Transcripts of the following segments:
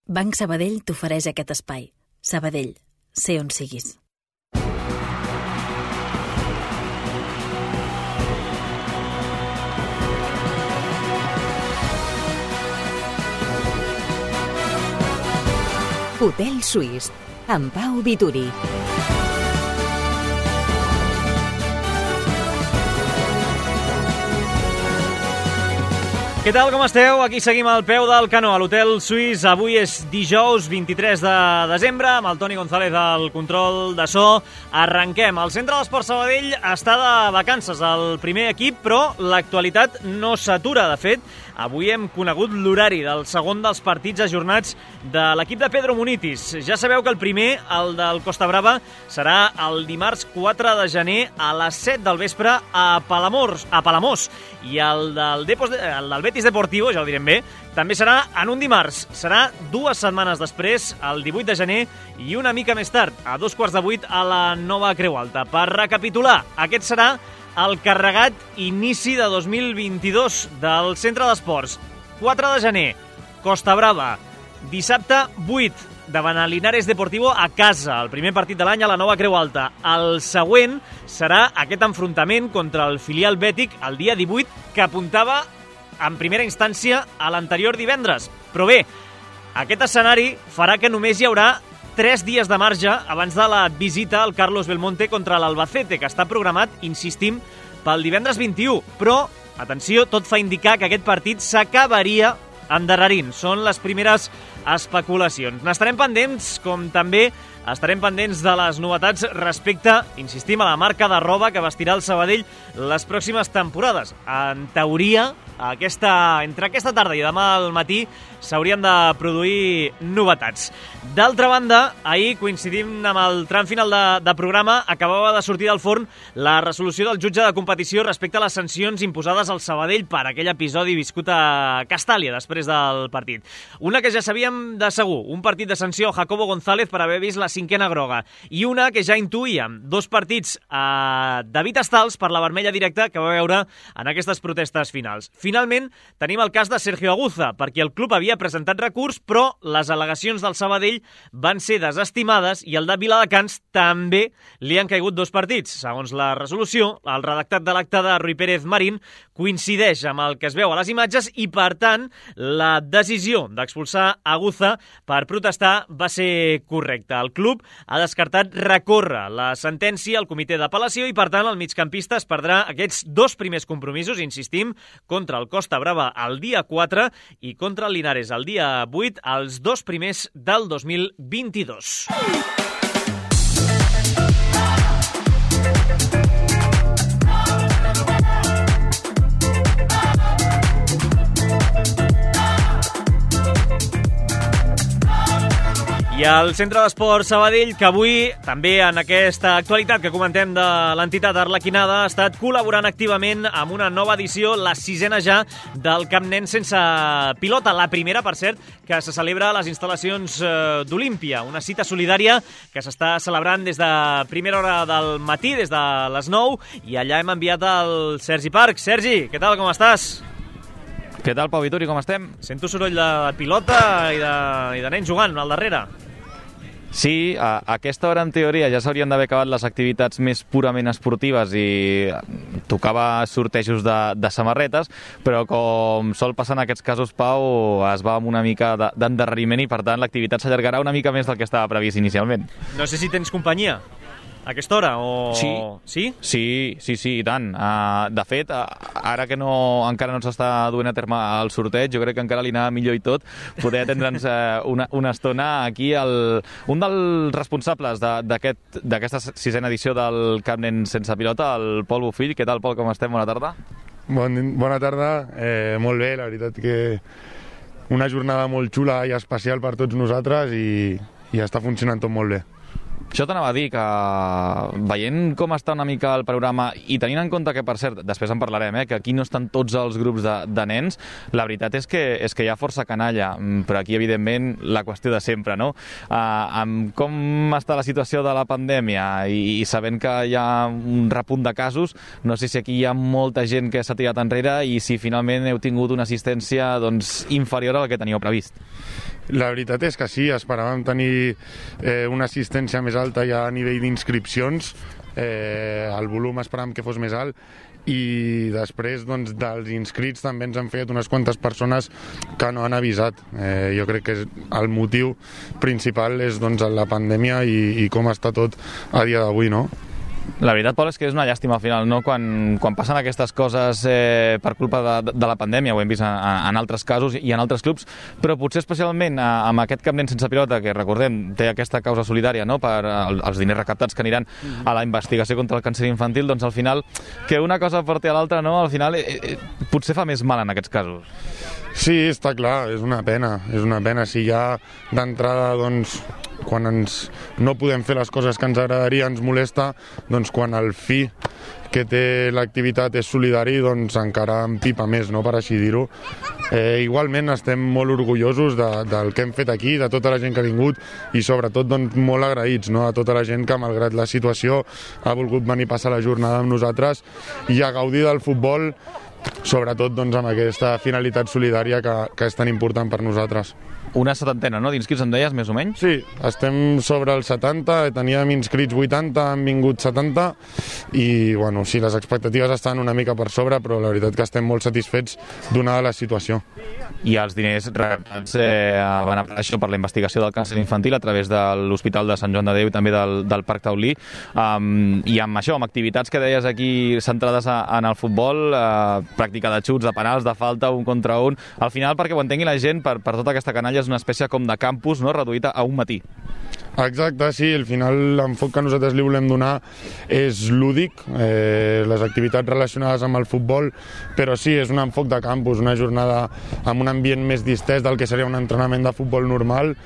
Banc Sabadell t'ofereix aquest espai. Sabadell, sé on siguis. Hotel Suís, amb Pau Vituri. Què tal, com esteu? Aquí seguim al peu del canó, a l'Hotel Suís. Avui és dijous 23 de desembre, amb el Toni González al control de so. Arrenquem. El Centre d'Esports Sabadell està de vacances al primer equip, però l'actualitat no s'atura. De fet, avui hem conegut l'horari del segon dels partits ajornats de l'equip de Pedro Munitis. Ja sabeu que el primer, el del Costa Brava, serà el dimarts 4 de gener a les 7 del vespre a Palamós. I el del Betis Deportivo, ja ho direm bé, també serà en un dimarts. Serà 2 setmanes després, el 18 de gener, i una mica més tard, a 7:15 a la Nova Creu Alta. Per recapitular, aquest serà el carregat inici de 2022 del Centre d'Esports. 4 de gener, Costa Brava. Dissabte 8, davant el Linares Deportivo a casa, el primer partit de l'any a la Nova Creu Alta. El següent serà aquest enfrontament contra el filial bètic el dia 18, que apuntava en primera instància a l'anterior divendres. Però bé, aquest escenari farà que només hi haurà 3 dies de marge abans de la visita al Carlos Belmonte contra l'Albacete, que està programat, insistim, pel divendres 21. Però, atenció, tot fa indicar que aquest partit s'acabaria endarrerint. Són les primeres especulacions. N'estarem pendents, com també estarem pendents de les novetats respecte, insistim, a la marca de roba que vestirà el Sabadell les pròximes temporades. En teoria, entre aquesta tarda i demà al matí s'haurien de produir novetats. D'altra banda, ahir, coincidint amb el tram final de programa, acabava de sortir del forn la resolució del jutge de competició respecte a les sancions imposades al Sabadell per aquell episodi viscut a Castàlia després del partit. Una que ja sabíem de segur, un partit de sanció a Jacobo González per haver vist la 5ª groga, i una que ja intuïem, 2 partits a David Estals per la vermella directa que va veure en aquestes protestes finals. Finalment, tenim el cas de Sergio Aguza, perquè el club havia presentat recurs, però les al·legacions del Sabadell van ser desestimades i el de Viladecans també li han caigut 2 partits. Segons la resolució, el redactat de l'acte de Rui Pérez Marín coincideix amb el que es veu a les imatges i, per tant, la decisió d'expulsar Aguza per protestar va ser correcta. El club ha descartat recórrer la sentència al comitè d'apel·lació i, per tant, el migcampista es perdrà aquests 2 primers compromisos, insistim, contra el Costa Brava el dia 4 i contra el Linares el dia 8, els 2 primers del 2022. I el Centre d'Esports Sabadell, que avui, també en aquesta actualitat que comentem de l'entitat arlequinada, ha estat col·laborant activament amb una nova edició, la 6a ja, del Camp Nen sense pilota. La primera, per cert, que se celebra a les instal·lacions d'Olímpia, una cita solidària que s'està celebrant des de primera hora del matí, des de les 9, i allà hem enviat el Sergi Parc. Sergi, què tal, com estàs? Què tal, Pau Vituri, com estem? Sento soroll de pilota i de nens jugant al darrere. Sí, a aquesta hora, en teoria, ja s'haurien d'haver acabat les activitats més purament esportives i tocava sortejos de samarretes, però com sol passar en aquests casos, Pau, es va amb una mica d'endarreriment i, per tant, l'activitat s'allargarà una mica més del que estava previst inicialment. No sé si tens companyia a aquesta hora, o... Sí? Sí, i tant. De fet, ara que encara no s'està duent a terme el sorteig, jo crec que encara li anava millor i tot poder atendre'ns una estona aquí. Un dels responsables d'aquesta 6a edició del Camp Nen sense pilota, el Pol Bofill. Què tal, Pol, com estem? Bona tarda. Bona tarda, molt bé, la veritat que una jornada molt xula i especial per tots nosaltres i està funcionant tot molt bé. Això t'anava a dir, que veient com està una mica el panorama i tenint en compte que, per cert, després en parlarem, que aquí no estan tots els grups de nens, la veritat és que hi ha força canalla, però aquí, evidentment, la qüestió de sempre, no? Amb com està la situació de la pandèmia i sabent que hi ha un repunt de casos, no sé si aquí hi ha molta gent que s'ha tirat enrere i si finalment heu tingut una assistència inferior al que teníeu previst. La veritat és que sí, esperàvem tenir una assistència més alta ja a nivell d'inscripcions, el volum esperàvem que fos més alt, i després doncs, dels inscrits també ens han fet unes quantes persones que no han avisat. Jo crec que el motiu principal és doncs, la pandèmia i com està tot a dia d'avui, no? La veritat, Pol, és que és una llàstima al final, no? Quan passen aquestes coses per culpa de la pandèmia, ho hem vist en altres casos i en altres clubs, però potser especialment amb aquest Camp Nen sense pilota, que recordem, té aquesta causa solidària, no?, per els diners recaptats que aniran a la investigació contra el càncer infantil, doncs al final, que una cosa porti a l'altra, no?, al final potser fa més mal en aquests casos. Sí, està clar, és una pena. Si ja d'entrada, doncs, quan no podem fer les coses que ens agradaria, ens molesta, doncs quan el fi que té l'activitat és solidari, doncs encara empipa més, no?, per així dir-ho. Igualment estem molt orgullosos del que hem fet aquí, de tota la gent que ha vingut i sobretot doncs, molt agraïts, no?, a tota la gent que malgrat la situació ha volgut venir a passar la jornada amb nosaltres i a gaudir del futbol, sobretot doncs, amb aquesta finalitat solidària que és tan important per nosaltres. Una setantena, no?, d'inscrits, em deies, més o menys? Sí, estem sobre els 70, teníem inscrits 80, han vingut 70, i, bueno, sí, les expectatives estan una mica per sobre, però la veritat que estem molt satisfets donada la situació. I els diners recaptats van a això per la investigació del càncer infantil a través de l'Hospital de Sant Joan de Déu i també del Parc Taulí, i amb això, amb activitats que deies aquí centrades en el futbol, pràctica de xuts, de penals, de falta, un contra un, al final, perquè ho entengui la gent, per tota aquesta canalla és una espècie com de campus, no?, reduïta a un matí. Exacte, sí, al final l'enfoc que nosaltres li volem donar és lúdic, les activitats relacionades amb el futbol, però sí, és un enfoc de campus, una jornada amb un ambient més distès del que seria un entrenament de futbol normal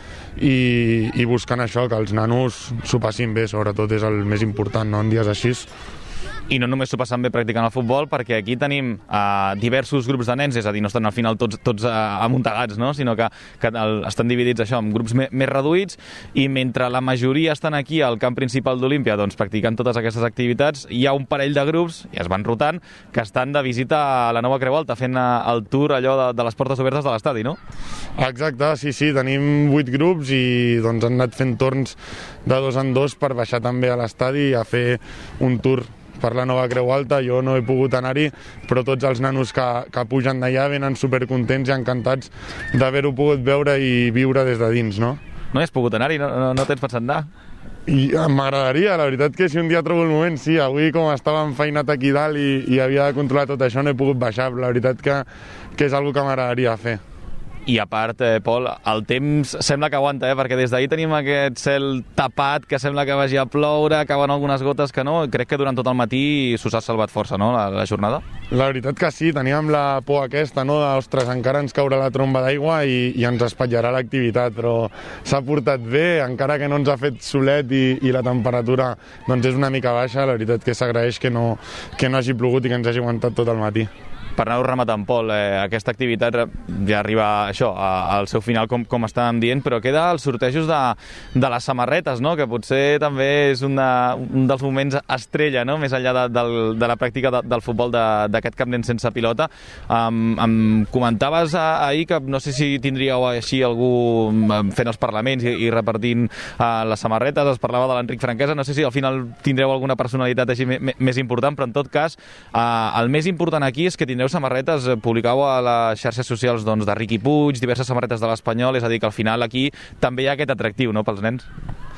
i buscant això, que els nanos s'ho passin bé, sobretot és el més important, no?, en dies així. I no només s'ho passen bé practicant el futbol, perquè aquí tenim diversos grups de nens, és a dir, no estan al final tots amuntegats, no?, sinó que estan dividits això en grups més reduïts, i mentre la majoria estan aquí al camp principal d'Olímpia, doncs practicant totes aquestes activitats, hi ha un parell de grups, i es van rotant, que estan de visita a la Nova Creu Alta, fent el tour allò de les portes obertes de l'estadi, no? Exacte, sí, tenim 8 grups i doncs han anat fent torns de 2 en 2 per baixar també a l'estadi i a fer un tour per la Nova Creu Alta. Jo no he pogut anar-hi, però tots els nanos que pugen d'allà venen supercontents i encantats d'haver-ho pogut veure i viure des de dins, no? No has pogut anar-hi? No tens pensat anar? I m'agradaria, la veritat que si un dia trobo el moment, sí. Avui, com estava enfeinat aquí dalt i havia de controlar tot això, no he pogut baixar, però la veritat que és una cosa que m'agradaria fer. I a part, Pol, el temps sembla que aguanta, perquè des d'ahir tenim aquest cel tapat, que sembla que vagi a ploure, cauen algunes gotes que no. Crec que durant tot el matí s'us ha salvat força, no?, la jornada? La veritat que sí, teníem la por aquesta, no?, d'ostres, encara ens caurà la tromba d'aigua i ens espatllarà l'activitat, però s'ha portat bé, encara que no ens ha fet solet i la temperatura doncs és una mica baixa. La veritat que s'agraeix que no hagi plogut i que ens hagi aguantat tot el matí. Per anar-ho rematant, Pol, aquesta activitat ja arriba això, al seu final, com estàvem dient, però queda els sortejos de les samarretes, no?, que potser també és un dels moments estrella, no?, més enllà de la pràctica del futbol d'aquest Camp Nen sense pilota. Em comentaves ahir que no sé si tindríeu així algú fent els parlaments i repartint les samarretes. Es parlava de l'Enric Franquesa, no sé si al final tindreu alguna personalitat així més important, però en tot cas el més important aquí és que tindreu samarretes, publicau a les xarxes socials doncs, de Riqui Puig, diverses samarretes de l'Espanyol, és a dir, que al final aquí també hi ha aquest atractiu, no?, pels nens.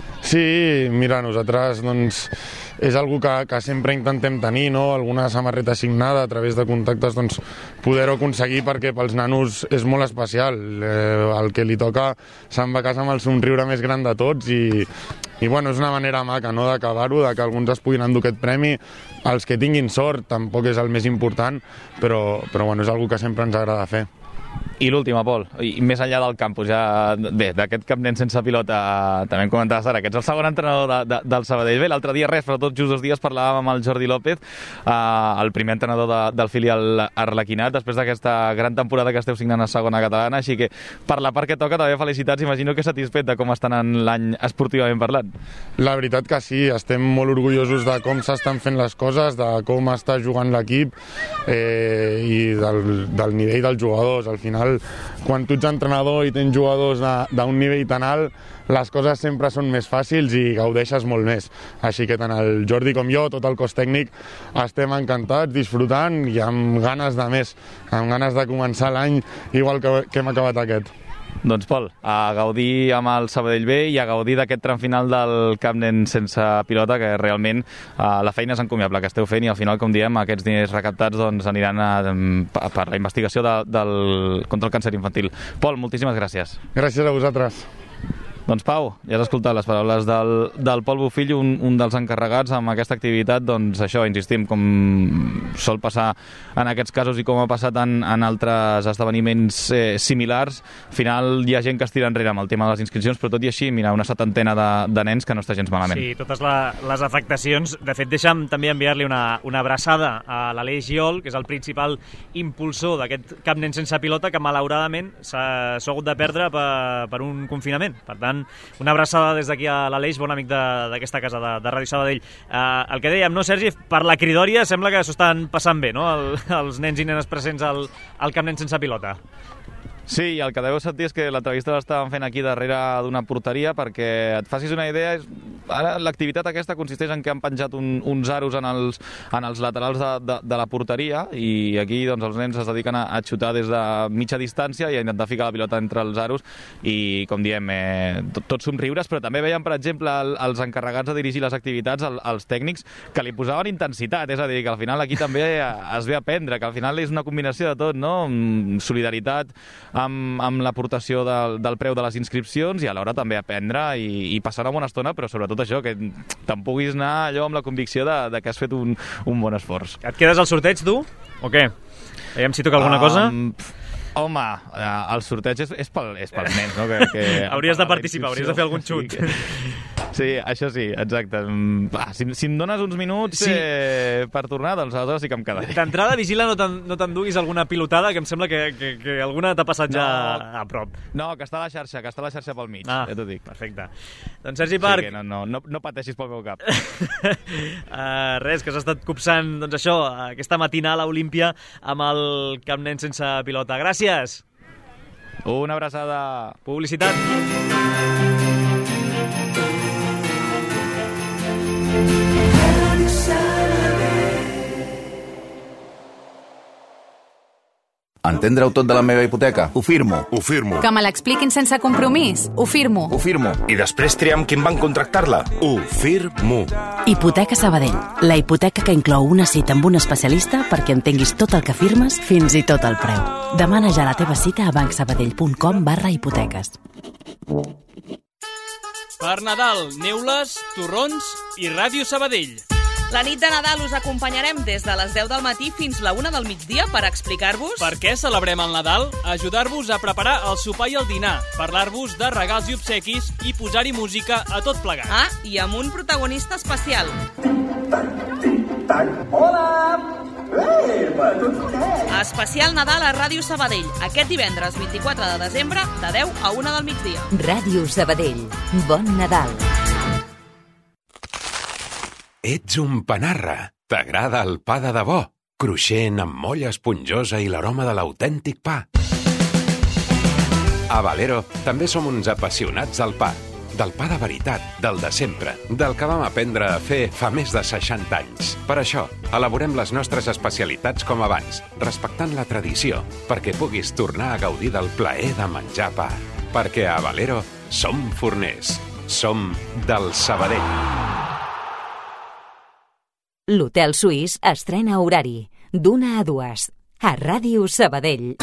Sí, mira, nosaltres doncs, és algo que sempre intentem tenir, no?, alguna samarreta signada a través de contactes, doncs, poder-ho aconseguir, perquè pels nanos és molt especial. El que li toca se'n va a casa amb el somriure més gran de tots i bueno, és una manera maca, no?, d'acabar-ho, que alguns es puguin endur aquest premi. Els que tinguin sort tampoc és el més important, però bueno, és algo que sempre ens agrada fer. I l'última, Pol, i més enllà del campus, ja, bé, d'aquest Camp Nen sense pilota, també em comentaves ara que ets el segon entrenador del Sabadell. Bé, l'altre dia res, però tot just 2 dies parlàvem amb el Jordi López, el primer entrenador del filial Arlequinat, després d'aquesta gran temporada que esteu signant a segona catalana, així que per la part que toca també felicitats, imagino que satisfet de com estan en l'any esportivament parlant. La veritat que sí, estem molt orgullosos de com s'estan fent les coses, de com està jugant l'equip i del nivell dels jugadors. Al final, quan tu ets entrenador i tens jugadors d'un nivell tan alt, les coses sempre són més fàcils i gaudeixes molt més. Així que tant el Jordi com jo, tot el cos tècnic, estem encantats, disfrutant i amb ganes de més, amb ganes de començar l'any igual que hem acabat aquest. Doncs, Pol, a gaudir amb el Sabadell B i a gaudir d'aquest tram final del Camp Nen sense pilota, que realment la feina és encomiable que esteu fent i al final, com diem, aquests diners recaptats doncs, aniran per la investigació contra el càncer infantil. Pol, moltíssimes gràcies. Gràcies a vosaltres. Doncs Pau, ja has escoltat les paraules del Pol Bofill, un dels encarregats amb aquesta activitat, doncs això, insistim, com sol passar en aquests casos i com ha passat en altres esdeveniments similars, al final hi ha gent que es tira enrere amb el tema de les inscripcions, però tot i així, mira, una setantena de nens que no està gens malament. Sí, totes les afectacions. De fet, deixa'm també enviar-li una abraçada a l'Aleix Giol, que és el principal impulsor d'aquest Camp Nen sense pilota, que malauradament s'ha hagut de perdre per un confinament. Per tant, una abraçada des d'aquí a l'Aleix, bon amic d'aquesta casa de Ràdio Sabadell. El que dèiem, no, Sergi? Per la cridòria sembla que s'ho estan passant bé, no?, els nens i nenes presents al Camp Nen sense pilota. Sí, i el que deveu sentir és que l'entrevista l'estàvem fent aquí darrere d'una porteria, perquè et facis una idea, ara l'activitat aquesta consisteix en que han penjat uns aros en els laterals de la porteria i aquí doncs, els nens es dediquen a xutar des de mitja distància i a intentar ficar la pilota entre els aros i, com diem, tots somriures, però també veiem, per exemple, els encarregats de dirigir les activitats, els tècnics, que li posaven intensitat, és a dir, que al final aquí també es ve a aprendre, que al final és una combinació de tot, no? Solidaritat amb l'aportació del preu de les inscripcions i alhora també aprendre i passar una bona estona, però sobretot això, que te'n puguis anar allò amb la convicció de que has fet un bon esforç. Et quedes al sorteig, tu? O què? Aviam si toca alguna cosa. Home, el sorteig és pels nens, no? Hauries de participar, hauries de fer algun xut. Sí, això sí, exacte. Si em dones uns minuts per tornar, doncs aleshores sí que em quedaré. D'entrada, vigila, no t'enduguis alguna pilotada, que em sembla que alguna t'ha passat ja a prop. No, que està a la xarxa pel mig, ja t'ho dic. Perfecte. Doncs Sergi Parc... Sí, no pateixis pel meu cap. Res, que has estat copsant, doncs això, aquesta matinal a Olímpia amb el Camp Nen sense pilota. Gràcies! Una abraçada. Publicitat. Entendre-ho tot de la meva hipoteca? Ho firmo. Que me l'expliquin sense compromís? Ho firmo. I després triar amb quin banc contractar-la? Ho firmo. Hipoteca Sabadell. La hipoteca que inclou una cita amb un especialista perquè entenguis tot el que firmes, fins i tot el preu. Demana ja la teva cita a bancsabadell.com/hipoteques. Per Nadal, neules, torrons i Ràdio Sabadell. La nit de Nadal us acompanyarem des de les 10 del matí fins la 1 del migdia per explicar-vos... Per què celebrem el Nadal, ajudar-vos a preparar el sopar i el dinar, parlar-vos de regals i obsequis i posar-hi música a tot plegat. Ah, i amb un protagonista especial. Hola! Especial Nadal a Ràdio Sabadell, aquest divendres 24 de desembre, de 10 a 1 del migdia. Ràdio Sabadell. Bon Nadal. Ets un panarra. T'agrada el pa de debò, cruixent amb molla esponjosa i l'aroma de l'autèntic pa. A Valero també som uns apassionats del pa. Del pa de veritat, del de sempre, del que vam aprendre a fer fa més de 60 anys. Per això, elaborem les nostres especialitats com abans, respectant la tradició, perquè puguis tornar a gaudir del plaer de menjar pa. Perquè a Valero som forners. Som del Sabadell. L'Hotel Suís estrena horari d'1 a 2 a Ràdio Sabadell.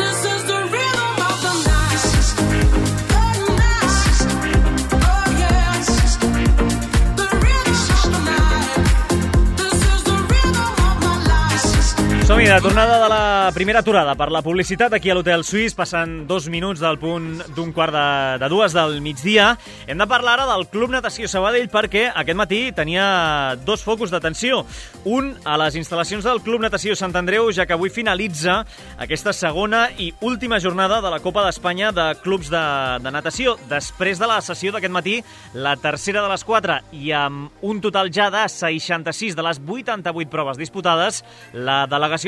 Som-hi, de tornada de la primera aturada per la publicitat aquí a l'Hotel Suís, passant 2 minuts del punt d'un quart de 2 del migdia. Hem de parlar ara del Club Natació Sabadell perquè aquest matí tenia 2 focus d'atenció. Un a les instal·lacions del Club Natació Sant Andreu, ja que avui finalitza aquesta segona i última jornada de la Copa d'Espanya de Clubs de Natació. Després de la sessió d'aquest matí, la tercera de les 4, i amb un total ja de 66 de les 88 proves disputades, la delegació del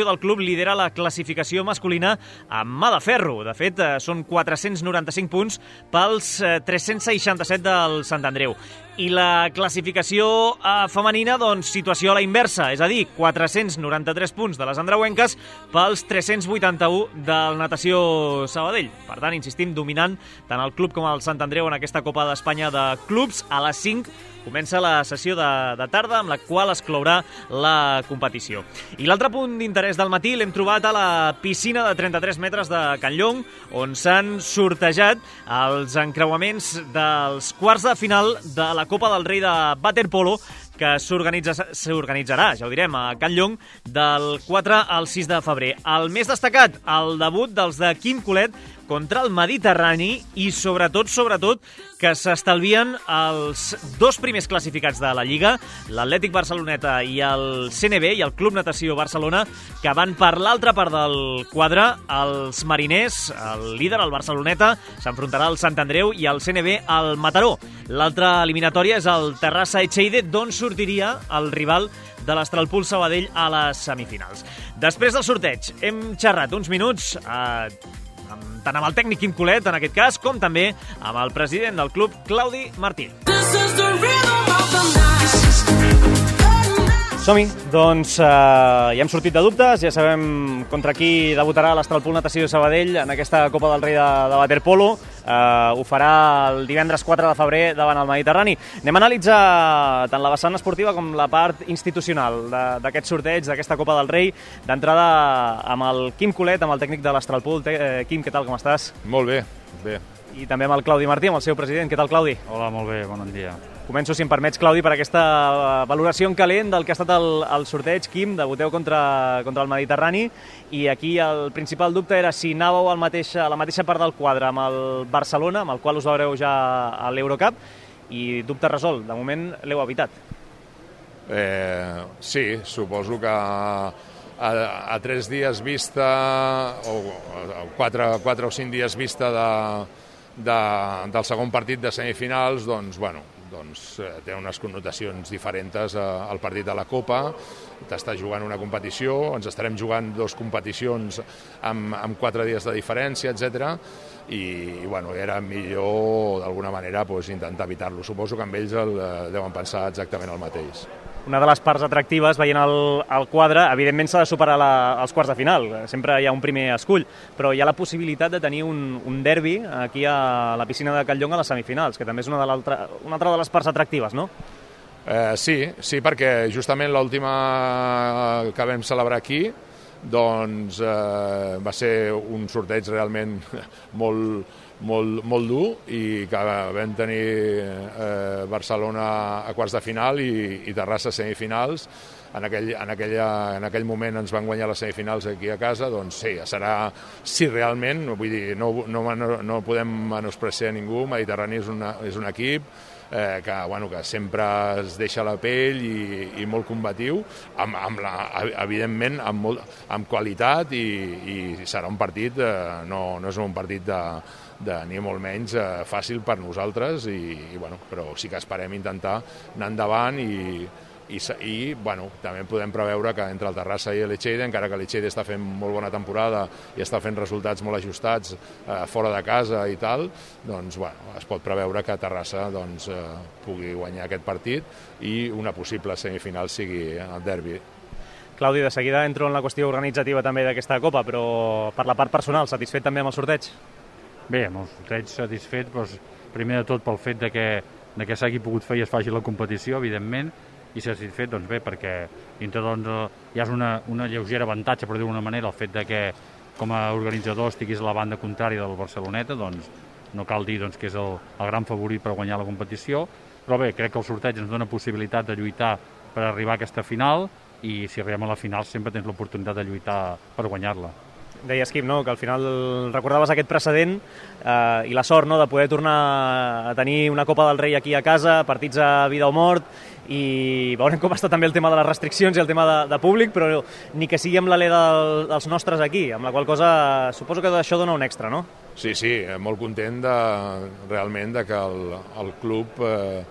del club lidera la classificació masculina amb mà de ferro. De fet, són 495 punts pels 367 del Sant Andreu. I la classificació femenina, doncs, situació a la inversa, és a dir, 493 punts de les andreuenques pels 381 del Natació Sabadell. Per tant, insistim, dominant tant el club com el Sant Andreu en aquesta Copa d'Espanya de Clubs. A les 5 comença la sessió de tarda, amb la qual es clourà la competició. I l'altre punt d'interès del matí l'hem trobat a la piscina de 33 metres de Can Llong, on s'han sortejat els encreuaments dels quarts de final de la Copa del Rei de waterpolo, que s'organitzarà, ja ho direm, a Can Llong del 4 al 6 de febrer. El més destacat, el debut dels de Quim Colet contra el Mediterrani i sobretot, que s'estalvien els dos primers classificats de la Lliga, l'Atlètic Barceloneta i el CNB i el Club Natació Barcelona, que van per l'altra part del quadre. Els mariners, el líder, el Barceloneta, s'enfrontarà al Sant Andreu i el CNB al Mataró. L'altra eliminatòria és el Terrassa Echeide, d'on sortiria el rival de l'Astralpool Sabadell a les semifinals. Després del sorteig hem xerrat uns minuts tant amb el tècnic Quim Colet, en aquest cas, com també amb el president del club, Claudi Martí. Som-hi, doncs ja hem sortit de dubtes, ja sabem contra qui debutarà l'Astralpool Natació Sabadell en aquesta Copa del Rei de waterpolo. Ho farà el divendres 4 de febrer davant el Mediterrani. Anem a analitzar tant la vessant esportiva com la part institucional d'aquest sorteig, d'aquesta Copa del Rei. D'entrada amb el Quim Colet, amb el tècnic de l'Astralpool. Quim, què tal, com estàs? Molt bé, bé. I també amb el Claudi Martí, amb el seu president. Què tal, Claudi? Hola, molt bé, bon dia. Començo, si em permets, Claudi, per aquesta valoració en calent del que ha estat el sorteig. Quim, debuteu contra el Mediterrani, i aquí el principal dubte era si anàveu a la mateixa part del quadre amb el Barcelona, amb el qual us veureu ja a l'Eurocup, i dubte resolt. De moment l'heu evitat. Sí, suposo que a 3 dies vista, o 4 o 5 dies vista del segon partit de semifinals, doncs té unes connotacions diferents al partit de la Copa. T'està jugant una competició, ens estarem jugant 2 competicions amb 4 dies de diferència, etc. I era millor d'alguna manera intentar evitar-lo. Suposo que amb ells deuen pensar exactament el mateix. Una de les parts atractives, veient el quadre, evidentment s'ha de superar els quarts de final. Sempre hi ha un primer escull, però hi ha la possibilitat de tenir un derbi aquí a la piscina de Can Llong a les semifinals, que també és una altra de les parts atractives, no? Sí, perquè justament l'última que vam celebrar aquí doncs va ser un sorteig realment molt dur, i que vam tenir Barcelona a quarts de final i Terrassa a semifinals. En aquell moment ens van guanyar les semifinals aquí a casa. Doncs sí, serà, si realment, vull dir, no podem menospreciar ningú. Mediterrani és un equip que sempre es deixa la pell i molt combatiu, evidentment amb qualitat, i serà un partit, no és un partit ni molt menys fàcil per nosaltres, però sí que esperem intentar anar endavant, i també podem preveure que entre el Terrassa i l'Echeide, encara que l'Echeide està fent molt bona temporada i està fent resultats molt ajustats fora de casa i tal, doncs es pot preveure que Terrassa pugui guanyar aquest partit i una possible semifinal sigui el derbi. Claudi, de seguida entro en la qüestió organitzativa també d'aquesta Copa, però per la part personal, satisfet també amb el sorteig? Bé, amb el sorteig satisfet, primer de tot pel fet que s'hagi pogut fer i es faci la competició, evidentment, i satisfet, doncs bé, perquè dintre hi ha una lleugera avantatge, per dir-ho d'una manera, el fet que com a organitzador estiguis a la banda contrària del Barceloneta, doncs no cal dir que és el gran favorit per guanyar la competició, però bé, crec que el sorteig ens dona possibilitat de lluitar per arribar a aquesta final, i si arribem a la final sempre tens l'oportunitat de lluitar per guanyar-la. Deies, Quim, que al final recordaves aquest precedent i la sort de poder tornar a tenir una Copa del Rei aquí a casa, partits a vida o mort, i veurem com està també el tema de les restriccions i el tema de públic, però ni que sigui amb l'alè dels nostres aquí, amb la qual cosa suposo que això dona un extra, no? Sí, molt content realment que el club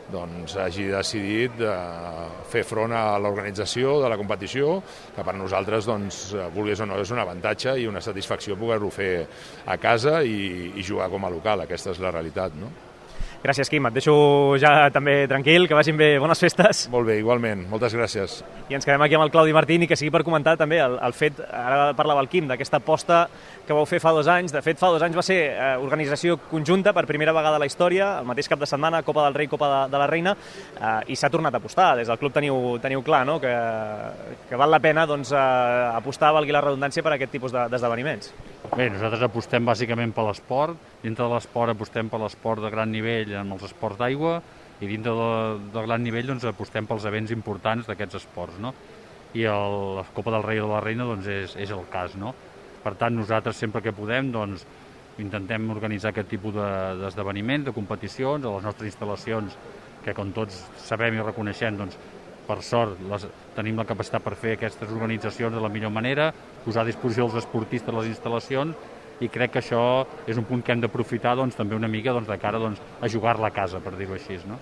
doncs hagi decidit fer front a l'organització de la competició, que per nosaltres, doncs, vulguis o no, és un avantatge i una satisfacció poder-ho fer a casa i jugar com a local. Aquesta és la realitat, no? Gràcies, Quim. Et deixo ja també tranquil, que vagin bé. Bones festes. Molt bé, igualment. Moltes gràcies. I ens quedem aquí amb el Claudi Martín i que sigui per comentar també el fet, ara parlava el Quim, d'aquesta aposta que vau fer fa 2 anys. De fet, fa 2 anys va ser organització conjunta per primera vegada a la història, el mateix cap de setmana, Copa del Rei, Copa de la Reina, i s'ha tornat a apostar. Des del club teniu clar, no?, que val la pena doncs, apostar, valgui la redundància, per aquest tipus d'esdeveniments. Bé, nosaltres apostem bàsicament per l'esport. Dintre de l'esport apostem per l'esport de gran nivell en els esports d'aigua i dintre de gran nivell doncs, apostem pels events importants d'aquests esports, no? I la Copa del Rei o de la Reina doncs, és el cas, no? Per tant, nosaltres sempre que podem doncs, intentem organitzar aquest tipus d'esdeveniments, de competicions, a les nostres instal·lacions, que com tots sabem i reconeixem, doncs, per sort tenim la capacitat per fer aquestes organitzacions de la millor manera, posar a disposició dels esportistes les instal·lacions, i crec que això és un punt que hem d'aprofitar doncs, també una mica doncs, de cara doncs, a jugar-la a casa, per dir-ho així, no?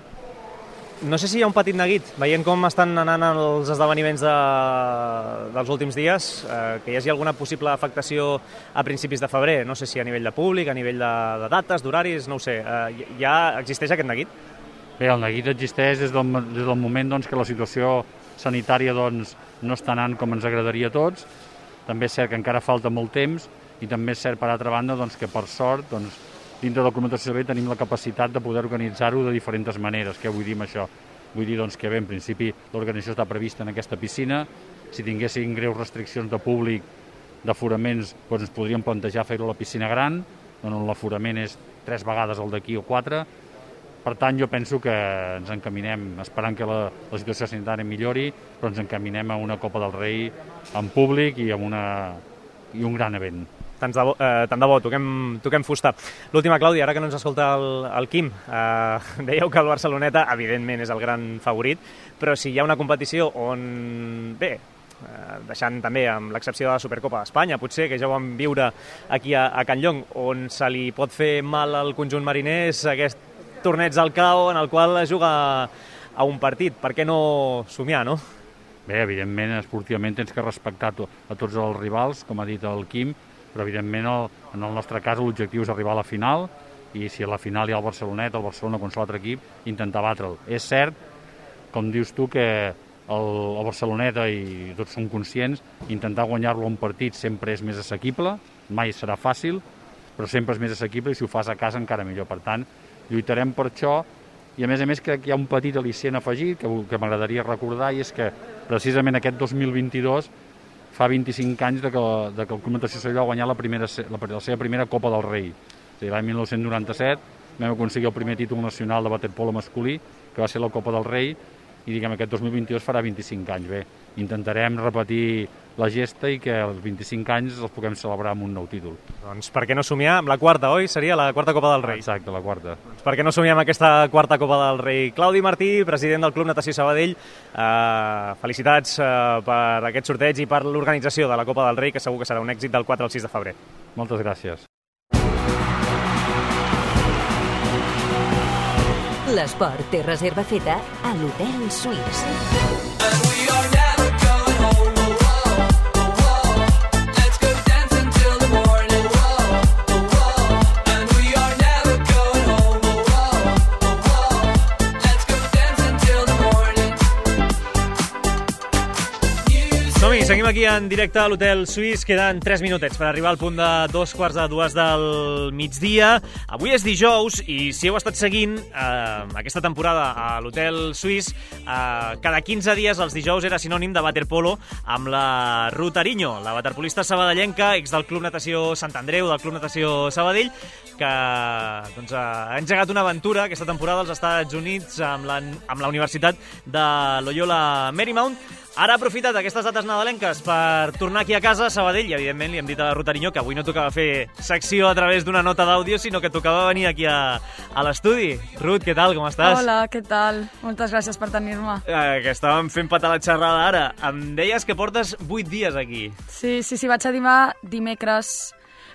No sé si hi ha un petit neguit, veient com estan anant els esdeveniments dels últims dies, que hi hagi alguna possible afectació a principis de febrer, no sé si a nivell de públic, a nivell de dates, d'horaris, no ho sé. Ja existeix aquest neguit? Bé, el neguit existeix des del moment doncs, que la situació sanitària doncs, no està anant com ens agradaria a tots. També és cert que encara falta molt temps i també és cert, per altra banda, doncs, que per sort, doncs, dintre de la documentació servei tenim la capacitat de poder organitzar-ho de diferents maneres. Què vull dir amb això? Vull dir doncs, que bé, en principi l'organització està prevista en aquesta piscina. Si tinguessin greus restriccions de públic, d'aforaments, doncs ens podríem plantejar fer-ho a la piscina gran, on l'aforament és 3 vegades el d'aquí o 4. Per tant, jo penso que ens encaminem, esperant que la situació sanitària millori, però ens encaminem a una Copa del Rei en públic i amb un gran event. Tant de bo, toquem fusta. L'última, Clàudia, ara que no ens escolta el Quim, dèieu que el Barceloneta, evidentment, és el gran favorit, però si hi ha una competició on, bé, deixant també amb l'excepció de la Supercopa d'Espanya, potser, que ja ho vam viure aquí a Can Llong, on se li pot fer mal al conjunt mariners aquest torneig del CAO en el qual es juga a un partit. Per què no somiar, no? Bé, evidentment, esportivament tens que respectar a tots els rivals, com ha dit el Quim, però evidentment en el nostre cas l'objectiu és arribar a la final i si a la final hi ha el Barceloneta, el Barcelona, qualsevol altre equip, intentar batre'l. És cert, com dius tu, que el Barceloneta, i tots som conscients, intentar guanyar-lo un partit sempre és més assequible, mai serà fàcil, però sempre és més assequible i si ho fas a casa encara millor. Per tant, lluitarem per això i a més crec que hi ha un petit al·licient afegit que m'agradaria recordar i és que precisament aquest 2022 fa 25 anys que el Club Natació Cervelló ha guanyat la seva primera Copa del Rei. L'any 1997 vam aconseguir el primer títol nacional de waterpolo masculí, que va ser la Copa del Rei, i diguem aquest 2022 farà 25 anys. Bé, intentarem repetir la gesta i que els 25 anys els puguem celebrar amb un nou títol. Doncs per què no somiar amb la quarta, oi? Seria la quarta Copa del Rei. Exacte, la quarta. Doncs per què no somiar amb aquesta quarta Copa del Rei? Claudi Martí, president del Club Natació Sabadell, felicitats per aquest sorteig i per l'organització de la Copa del Rei, que segur que serà un èxit del 4 al 6 de febrer. Moltes gràcies. L'esport té reserva feta a l'Hotel Suís. Som-hi, seguim aquí en directe a l'Hotel Suís. Queden 3 minutets per arribar al punt de 2:45 del migdia. Avui és dijous i si heu estat seguint aquesta temporada a l'Hotel Suís, cada 15 dies els dijous era sinònim de waterpolo amb la Ruth Ariño, la waterpolista sabadellenca, ex del Club Natació Sant Andreu, del Club Natació Sabadell, que doncs, ha engegat una aventura aquesta temporada als Estats Units amb la Universitat de Loyola Marymount. Ara ha aprofitat aquestes dates nadalenques per tornar aquí a casa, a Sabadell, i evidentment li hem dit a la Ruth Ariño que avui no tocava fer secció a través d'una nota d'àudio, sinó que tocava venir aquí a l'estudi. Ruth, què tal, com estàs? Hola, què tal? Moltes gràcies per tenir-me. Que estàvem fent patar la xerrada ara. Em deies que portes 8 dies aquí. Sí, vaig arribar dimecres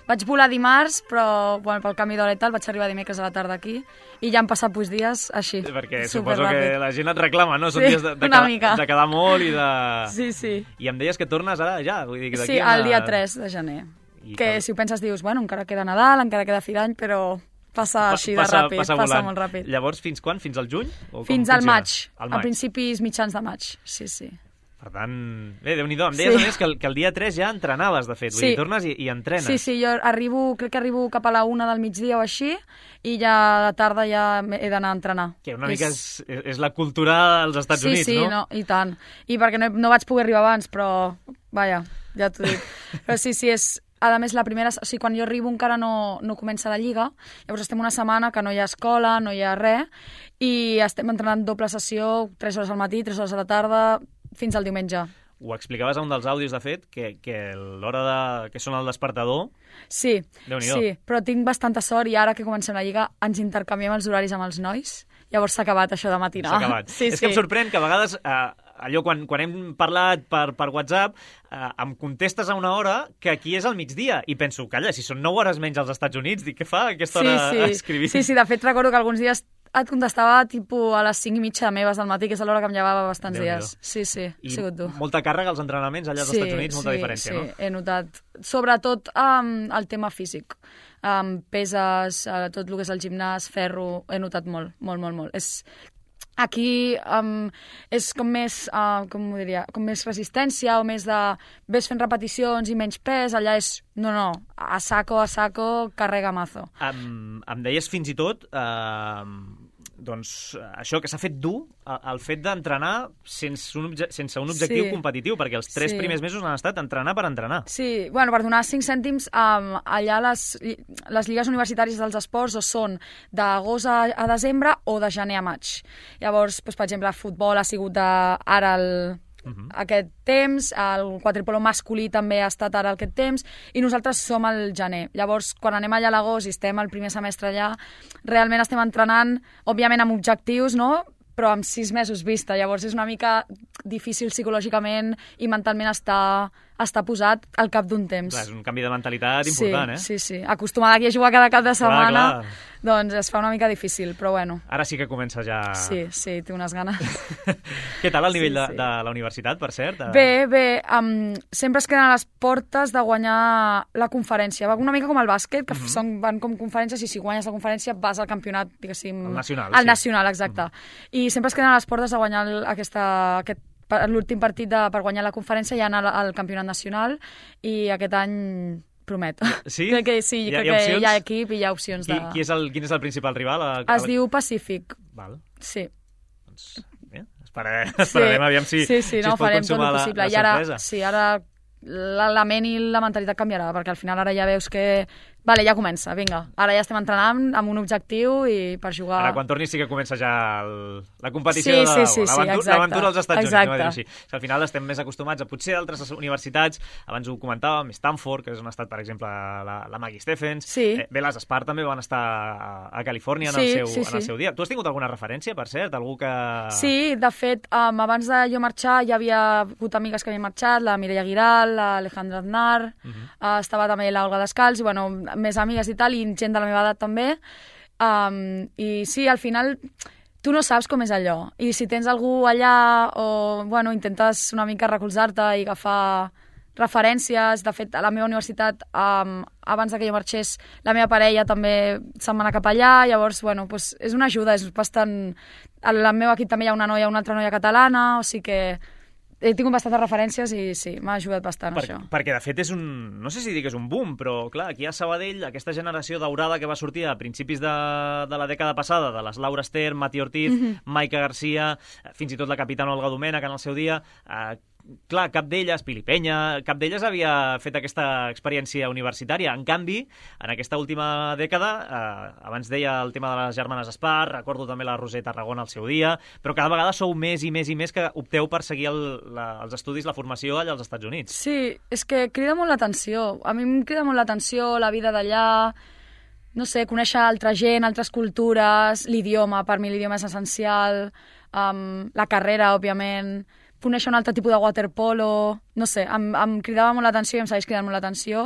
Vaig volar dimarts, però pel canvi d'hora i tal vaig arribar dimecres a la tarda aquí i ja han passat dies així. Perquè suposo que la gent et reclama, no? Són Sí, dies de quedar molt i de... Sí. I em deies que tornes ara ja? Vull dir, Sí, el dia 3 de gener. Que si ho penses dius, bueno, encara queda Nadal, encara queda fi d'any, però passa així de ràpid, passa molt ràpid. Llavors, fins quan? Fins al juny? Fins al maig, a principis mitjans de maig, sí. Per tant, bé, Déu-n'hi-do, em deies a més que el dia 3 ja entrenaves, de fet, vull dir, tornes i entrenes. Sí, jo crec que arribo cap a la 1 del migdia o així, i ja a la tarda ja he d'anar a entrenar. Que una mica és la cultura als Estats Units, no? Sí, no, i tant. I perquè no vaig poder arribar abans, però, vaja, ja t'ho dic. Però sí, és... A més, la primera, o sigui, quan jo arribo encara no comença la Lliga, llavors estem una setmana que no hi ha escola, no hi ha res, i estem entrenant doble sessió, 3 hores al matí, 3 hores a la tarda, fins al diumenge. Ho explicaves a un dels àudios, de fet, que l'hora que sona el despertador... Sí, però tinc bastanta sort i ara que comencem la Lliga ens intercanviem els horaris amb els nois, llavors s'ha acabat això de matinar. S'ha acabat. És que em sorprèn que a vegades... allò, quan hem parlat per WhatsApp, em contestes a una hora que aquí és al migdia, i penso, calla, si són 9 hores menys als Estats Units, dic, què fa aquesta hora escrivint? Sí, de fet recordo que alguns dies et contestava a les 5:30 meves del matí, que és a l'hora que em llevava bastants dies. Sí, ha sigut dur. Molta càrrega als entrenaments allà als Estats Units, molta diferència, no? Sí, he notat. Sobretot el tema físic. Peses, tot el que és el gimnàs, ferro, he notat molt. Aquí és com més, com ho diria, com més resistència o més de ves fent repeticions i menys pes, allà és, no, a saco, carrega mazo. Em deies fins i tot, doncs, això que s'ha fet dur, el fet d'entrenar sense un objectiu competitiu, perquè els 3 primers mesos han estat entrenar per entrenar. Sí, bueno, per donar 5 cèntims, allà les lligues universitàries dels esports són d'agost a desembre o de gener a maig. Llavors, per exemple, el futbol ha sigut ara aquest temps, el quadripolo masculí també ha estat ara aquest temps, i nosaltres som al gener. Llavors, quan anem allà a l'agost i estem el primer semestre allà, realment estem entrenant, òbviament amb objectius, no?, però amb 6 mesos vista. Llavors és una mica difícil psicològicament i mentalment estar posat al cap d'un temps. Clar, és un canvi de mentalitat important, Sí. Acostumada aquí a jugar cada cap de setmana, doncs es fa una mica difícil, però bueno. Ara sí que comença ja... Sí, té unes ganes. Què tal el nivell de la universitat, per cert? Bé, sempre es queden a les portes de guanyar la conferència. Va una mica com el bàsquet, que van com conferències, i si guanyes la conferència vas al campionat, diguéssim... El nacional. El nacional, exacte. I sempre es queden a les portes de guanyar l'últim partit per guanyar la conferència i anar al campionat nacional, i aquest any promet. Sí? Crec que hi ha equip i hi ha opcions de... Quin és el principal rival? Es diu Pacífic. Val. Sí. Doncs bé, esperarem aviam si es pot consumar la sorpresa. Ara la ment i la mentalitat canviarà, perquè al final ara ja veus que vale, ja comença, vinga. Ara ja estem entrenant amb un objectiu i per jugar... Ara, quan tornis sí que comença ja la competició l'aventura als Estats Units, no? Així. Al final estem més acostumats a potser altres universitats, abans ho comentàvem, Stanford, que és on ha estat, per exemple, la Maggie Stephens, bé, les Spar també van estar a Califòrnia en el seu dia. Tu has tingut alguna referència, per cert? Algú que... Sí, de fet, abans de jo marxar ja havia hagut amigues que havien marxat, la Mireia Giral, l'Alejandra Aznar, estava també l'Olga Descalç, i bueno, més amigues i tal, i gent de la meva edat també. I sí, al final tu no saps com és allò, i si tens algú allà o bueno, intentes una mica recolzar-te i agafar referències. De fet, a la meva universitat, abans que jo marxés, la meva parella també se'n va anar cap allà, llavors, bueno, doncs és una ajuda, és bastant... Al meu equip també hi ha una altra noia catalana, o sigui que he tingut bastantes referències i sí, m'ha ajudat bastant això. Perquè, de fet, és un... No sé si dir que és un boom, però, clar, aquí a Sabadell, aquesta generació daurada que va sortir a principis de la dècada passada, de les Laura Ester, Mati Ortiz, Maica Garcia, fins i tot la capitana Olga Domènech en el seu dia... Clar, cap d'elles, Pili Penya, cap d'elles havia fet aquesta experiència universitària. En canvi, en aquesta última dècada, abans deia el tema de les germanes Espar, recordo també la Roser Tarragona al seu dia, però cada vegada sou més i més i més que opteu per seguir els estudis, la formació allà als Estats Units. Sí, és que crida molt l'atenció. A mi em crida molt l'atenció la vida d'allà, no sé, conèixer altra gent, altres cultures, l'idioma, per mi l'idioma és essencial, la carrera, òbviament... conèixer un altre tipus de waterpolo, no sé, em cridava molt l'atenció i em segueix cridant molt l'atenció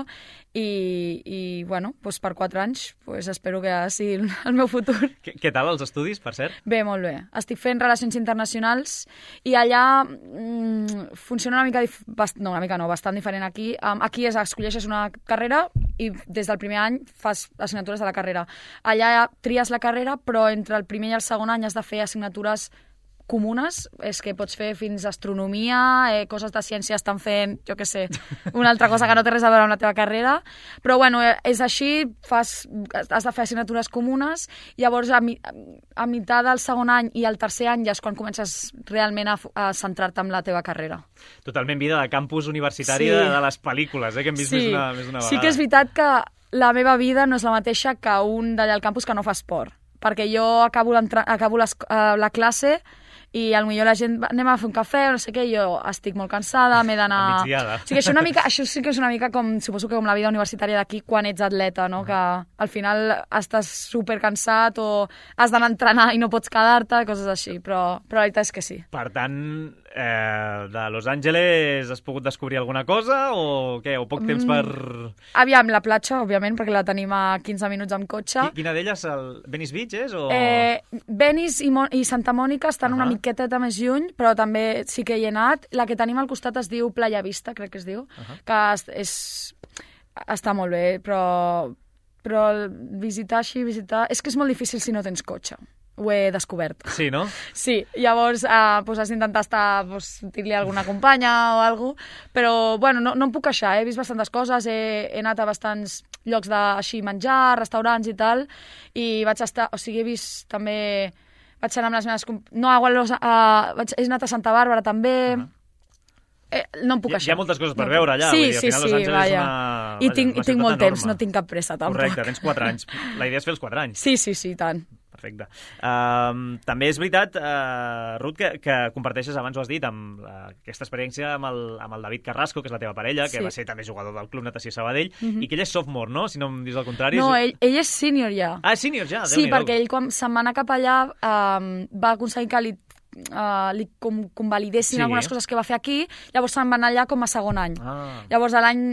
i bueno, doncs per 4 anys doncs espero que sigui el meu futur. Què tal els estudis, per cert? Bé, molt bé. Estic fent relacions internacionals i allà funciona una mica, bastant diferent aquí. Aquí escolleixes una carrera i des del primer any fas assignatures de la carrera. Allà tries la carrera, però entre el primer i el segon any has de fer assignatures comunes, és que pots fer fins astronomia, coses de ciència estan fent, jo què sé, una altra cosa que no té res a veure amb la teva carrera, però bueno, és així, has de fer assignatures comunes, llavors a meitat del segon any i el tercer any ja és quan comences realment a centrar-te en la teva carrera. Totalment vida de campus universitari de les pel·lícules, que hem vist més d'una vegada. Sí que és veritat que la meva vida no és la mateixa que un d'allà al campus que no fa esport, perquè jo acabo la classe i potser la gent anem a fer un cafè o no sé què, jo estic molt cansada, m'he d'anar... O sigui, això sí que és una mica com, suposo que com la vida universitària d'aquí quan ets atleta, no? Que al final estàs supercansat o has d'anar a entrenar i no pots quedar-te, coses així, però la veritat és que sí. Per tant, de Los Angeles has pogut descobrir alguna cosa o què? O poc temps per... Aviam, la platja, òbviament, perquè la tenim a 15 minuts amb cotxe. Quina d'elles? Venice Beach és? Venice i Santa Mònica estan una miqueteta més lluny, però també sí que hi he anat. La que tenim al costat es diu Playa Vista, crec que es diu, que està molt bé, però visitar... És que és molt difícil si no tens cotxe. Ho he descobert. Sí, no? Sí, llavors has d'intentar dir-li a alguna companya o alguna cosa, però bueno, no em puc queixar, he vist bastantes coses, he anat a bastants llocs de menjar, restaurants i tal, i vaig estar, he vist també, vaig anar amb les meves... he anat a Santa Bàrbara també, no em puc queixar. Hi ha moltes coses per veure allà, sí, al final Los Angeles és una... I tinc molt temps, no tinc cap pressa tampoc. Correcte, tens 4 anys. La idea és fer els 4 anys. Sí, tant. Perfecte. També és veritat, Ruth, que comparteixes, abans ho has dit, amb aquesta experiència amb el David Carrasco, que és la teva parella, que va ser també jugador del Club Natació Sabadell, i que ell és sophomore, no? Si no em dius el contrari. No, ell és senior ja. Ah, és senior ja? Sí, perquè ell quan se'n va anar cap allà va aconseguir que li convalidessin algunes coses que va fer aquí, llavors se'n va anar allà com a segon any. Llavors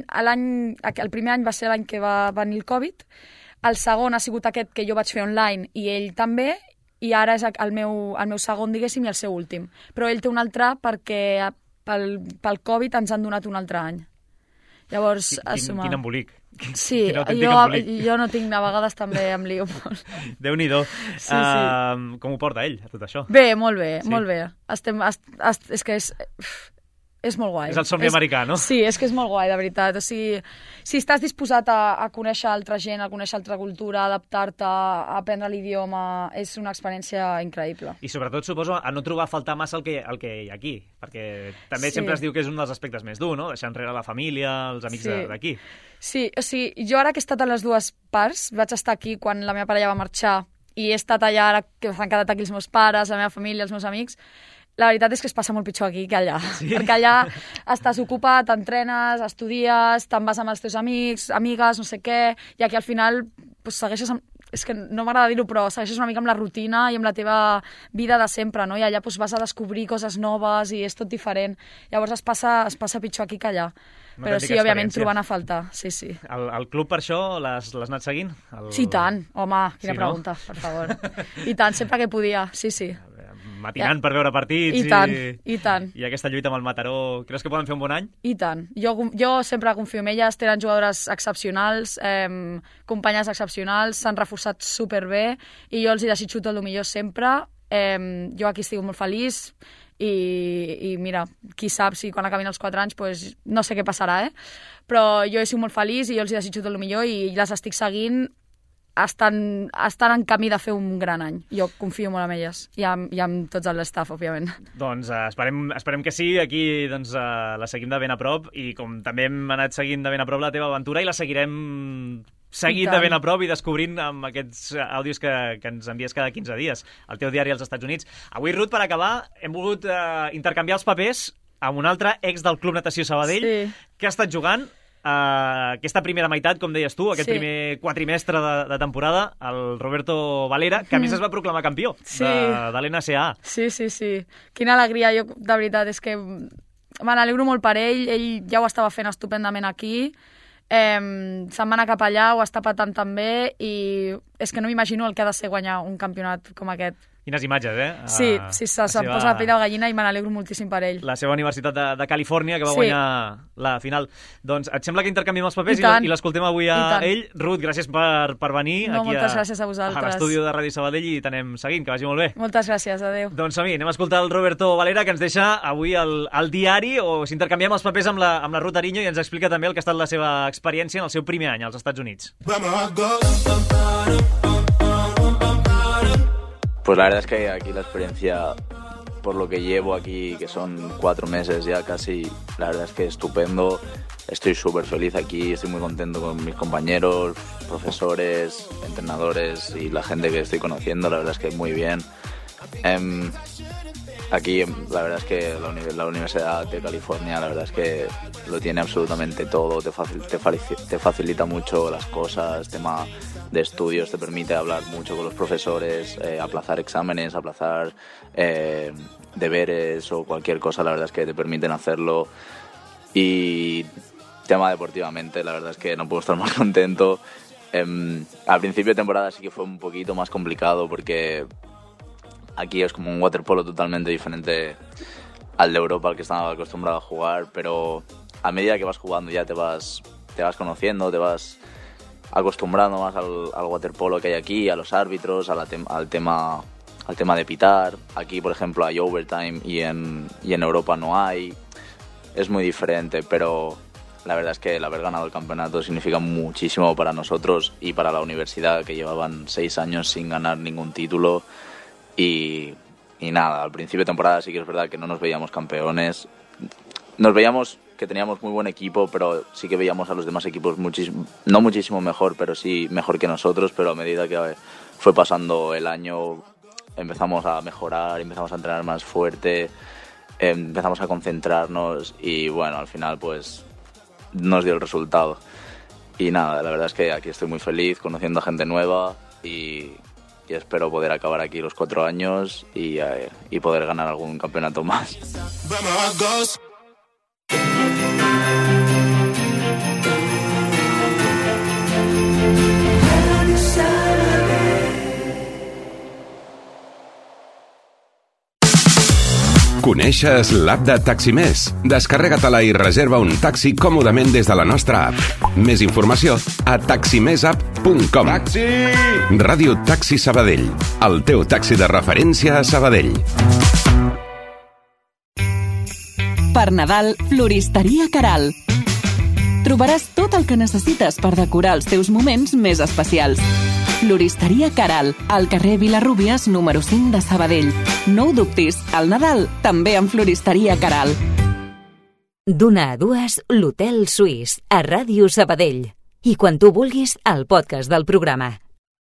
el primer any va ser l'any que va venir el Covid, el segon ha sigut aquest que jo vaig fer online i ell també, i ara és el meu segon, diguéssim, i el seu últim. Però ell té un altre perquè pel Covid ens han donat un altre any. Llavors, quin embolic. Sí, jo no tinc, a vegades també em lio molt. Déu-n'hi-do. Sí. Com ho porta ell, tot això? Bé, molt bé, molt bé. És que és molt guai. És el somni americà, no? Sí, és que és molt guai, de veritat. O sigui, si estàs disposat a conèixer altra gent, a conèixer altra cultura, a adaptar-te, a aprendre l'idioma, és una experiència increïble. I sobretot, suposo, a no trobar a faltar massa el que hi ha aquí, perquè també sempre es diu que és un dels aspectes més dur, no? Deixar enrere la família, els amics d'aquí. Sí, o sigui, jo ara que he estat a les dues parts, vaig estar aquí quan la meva parella va marxar i he estat allà ara que s'han quedat aquí els meus pares, la meva família, els meus amics. La veritat és que es passa molt pitjor aquí que allà, perquè allà estàs ocupat, t'entrenes, estudies, te'n vas amb els teus amics, amigues, no sé què, i aquí al final segueixes amb... És que no m'agrada dir-ho, però segueixes una mica amb la rutina i amb la teva vida de sempre, no? I allà vas a descobrir coses noves i és tot diferent. Llavors es passa pitjor aquí que allà. Però sí, òbviament, trobant a faltar, sí. El club per això l'has anat seguint? Sí, tant. Home, quina pregunta, per favor. I tant, sempre que podia, sí. Matinant per veure partits. I tant. I aquesta lluita amb el Mataró, creus que poden fer un bon any? I tant. Jo sempre confio en elles, tenen jugadores excepcionals, companyes excepcionals, s'han reforçat superbé i jo els hi desitjo tot el millor sempre. Jo aquí estic molt feliç i mira, qui sap si quan acabin els 4 anys pues, no sé què passarà, però jo he sigut molt feliç i jo els hi desitjo tot el millor i les estic seguint. Estan en camí de fer un gran any. Jo confio molt en elles i amb tots l'staff, òbviament. Doncs esperem que sí. Aquí la seguim de ben a prop i com també hem anat seguint de ben a prop la teva aventura i la seguirem seguint de ben a prop i descobrint amb aquests àudios que ens envies cada 15 dies al teu diari als Estats Units. Avui, Ruth, per acabar, hem volgut intercanviar els papers amb un altre ex del Club Natació Sabadell que ha estat jugant aquesta primera meitat, com deies tu, aquest primer quatrimestre de temporada, el Roberto Valera, que a més es va proclamar campió de l'NCAA. Sí. Quina alegria, jo de veritat, és que me n'alegro molt per ell ja ho estava fent estupendament aquí, se'n va anar cap allà, ho està patant també, i és que no m'imagino el que ha de ser guanyar un campionat com aquest. Quines imatges, eh? Sí, se'm posa la pell de gallina i me n'alegro moltíssim per ell. La seva universitat de Califòrnia, que va guanyar la final. Doncs et sembla que intercanviem els papers i l'escoltem avui a ell? Ruth, gràcies per venir aquí gràcies a vosaltres. A l'estudi de Ràdio Sabadell i t'anem seguint, que vagi molt bé. Moltes gràcies, adeu. Doncs som-hi, anem a escoltar el Roberto Valera, que ens deixa avui el diari, o s'intercanviem els papers amb la Ruth Ariño i ens explica també el que ha estat la seva experiència en el seu primer any als Estats Units. Pues la verdad es que aquí la experiencia, por lo que llevo aquí, que son 4 meses ya casi, la verdad es que estupendo. Estoy súper feliz aquí, estoy muy contento con mis compañeros, profesores, entrenadores y la gente que estoy conociendo, la verdad es que muy bien. Aquí la verdad es que la Universidad de California la verdad es que lo tiene absolutamente todo, te facilita mucho las cosas, tema de estudios, te permite hablar mucho con los profesores, aplazar exámenes, aplazar deberes o cualquier cosa, la verdad es que te permiten hacerlo. Y tema deportivamente, la verdad es que no puedo estar más contento. Al principio de temporada sí que fue un poquito más complicado porque aquí es como un waterpolo totalmente diferente al de Europa, al que estaba acostumbrado a jugar, pero a medida que vas jugando ya te vas conociendo, te vas acostumbrando más al waterpolo que hay aquí, a los árbitros, al tema de pitar. Aquí, por ejemplo, hay overtime y en Europa no hay. Es muy diferente, pero la verdad es que el haber ganado el campeonato significa muchísimo para nosotros y para la universidad, que llevaban 6 años sin ganar ningún título. Y nada, al principio de temporada sí que es verdad que no nos veíamos campeones. Nos veíamos que teníamos muy buen equipo, pero sí que veíamos a los demás equipos no muchísimo mejor, pero sí mejor que nosotros. Pero a medida que fue pasando el año empezamos a mejorar, empezamos a entrenar más fuerte, empezamos a concentrarnos y bueno, al final pues nos dio el resultado. Y nada, la verdad es que aquí estoy muy feliz, conociendo a gente nueva y espero poder acabar aquí los 4 años y poder ganar algún campeonato más. Coneixes l'app de Taximés? Descarrega-te-la i reserva un taxi còmodament des de la nostra app. Més informació a taximesapp.com. Taxi! Ràdio Taxi Sabadell, el teu taxi de referència a Sabadell. Per Nadal, Floristeria Caral. Trobaràs tot el que necessites per decorar els teus moments més especials. Floristeria Caral, al carrer Vilarrúbies, número 5 de Sabadell. No ho dubtis, al Nadal també amb Floristeria Caral. D'una a 2, l'Hotel Suís, a Ràdio Sabadell. I quan tu vulguis, el podcast del programa.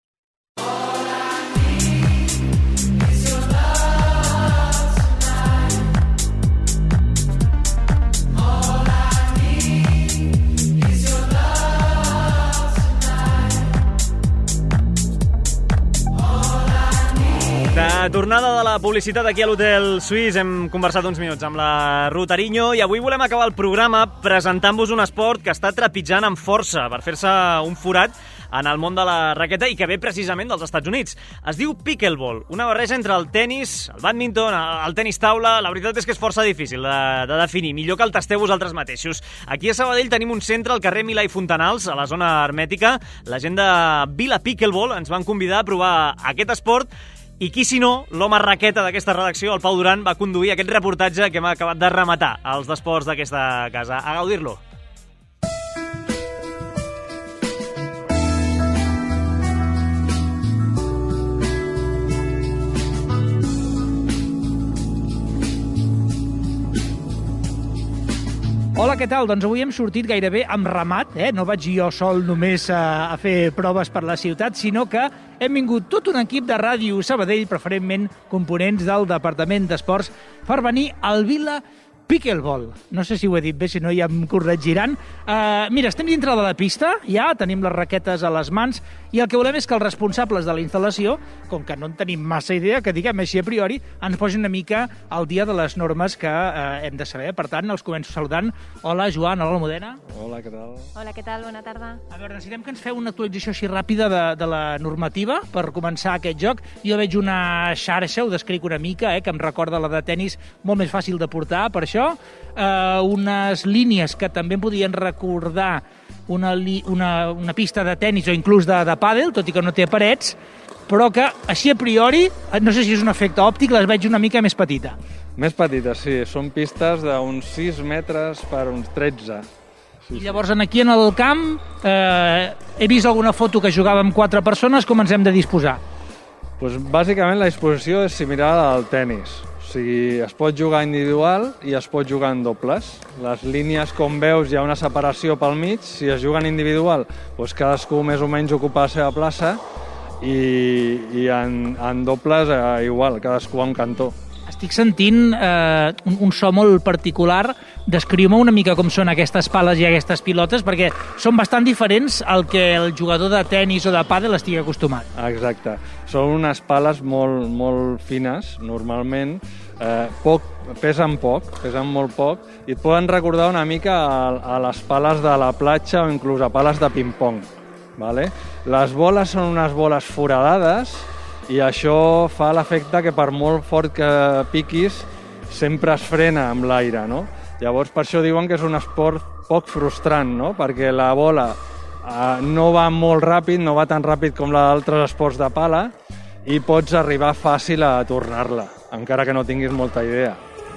De tornada de la publicitat aquí a l'Hotel Suís, hem conversat uns minuts amb la Ruth Ariño i avui volem acabar el programa presentant-vos un esport que està trepitjant amb força per fer-se un forat en el món de la raqueta i que ve precisament dels Estats Units. Es diu pickleball, una barreja entre el tennis, el badminton, el tenis taula. La veritat és que és força difícil de definir, millor que el tasteu vosaltres mateixos. Aquí a Sabadell tenim un centre al carrer Milà i Fontanals, a la zona hermètica. La gent de Vila Pickleball ens van convidar a provar aquest esport. I qui si no, l'home raqueta d'aquesta redacció, el Pau Duran, va conduir aquest reportatge que hem acabat de rematar als d'esports d'aquesta casa. A gaudir-lo. Hola, què tal? Doncs avui hem sortit gairebé amb ramat, No vaig jo sol només a fer proves per la ciutat, sinó que hem vingut tot un equip de Ràdio Sabadell, preferentment components del Departament d'Esports, per venir al Vila pickleball. No sé si ho he dit bé, si no ja em corregiran. Mira, estem dintre de la pista, ja tenim les raquetes a les mans, i el que volem és que els responsables de la instal·lació, com que no en tenim massa idea, que diguem així a priori, ens posin una mica al dia de les normes que hem de saber. Per tant, els començo saludant. Hola, Joan. Hola, Almudena. Hola, què tal? Hola, què tal? Bona tarda. A veure, necessitem que ens feu una actualització així ràpida de la normativa per començar aquest joc. Jo veig una xarxa, ho descric una mica, que em recorda la de tenis, molt més fàcil de portar, per això. Unes línies que també podrien recordar una pista de tenis o inclús de pàdel, tot i que no té parets, però que, així a priori, no sé si és un efecte òptic, les veig una mica més petita. Més petita, sí. Són pistes d'uns 6 metres per uns 13. I llavors aquí en el camp he vist alguna foto que jugàvem 4 persones, com ens hem de disposar? Doncs bàsicament la disposició és similar al tenis. O sigui, es pot jugar individual i es pot jugar en dobles. Les línies, com veus, hi ha una separació pel mig. Si es juga en individual, doncs cadascú més o menys ocupa la seva plaça i en dobles igual, cadascú a un cantó. Estic sentint un so molt particular. Descriu-me una mica com són aquestes pales i aquestes pilotes, perquè són bastant diferents al que el jugador de tenis o de pàdel estigui acostumat. Exacte. Són unes pales molt, molt fines, normalment, pesen molt poc, i et poden recordar una mica a les pales de la platja o inclús a pales de ping-pong. Vale? Les boles són unes boles foradades, i això fa l'efecte que per molt fort que piquis sempre es frena amb l'aire, no? Llavors per això diuen que és un esport poc frustrant, no? Perquè la bola no va molt ràpid, no va tan ràpid com d'altres esports de pala, i pots arribar fàcil a tornar-la, encara que no tinguis molta idea.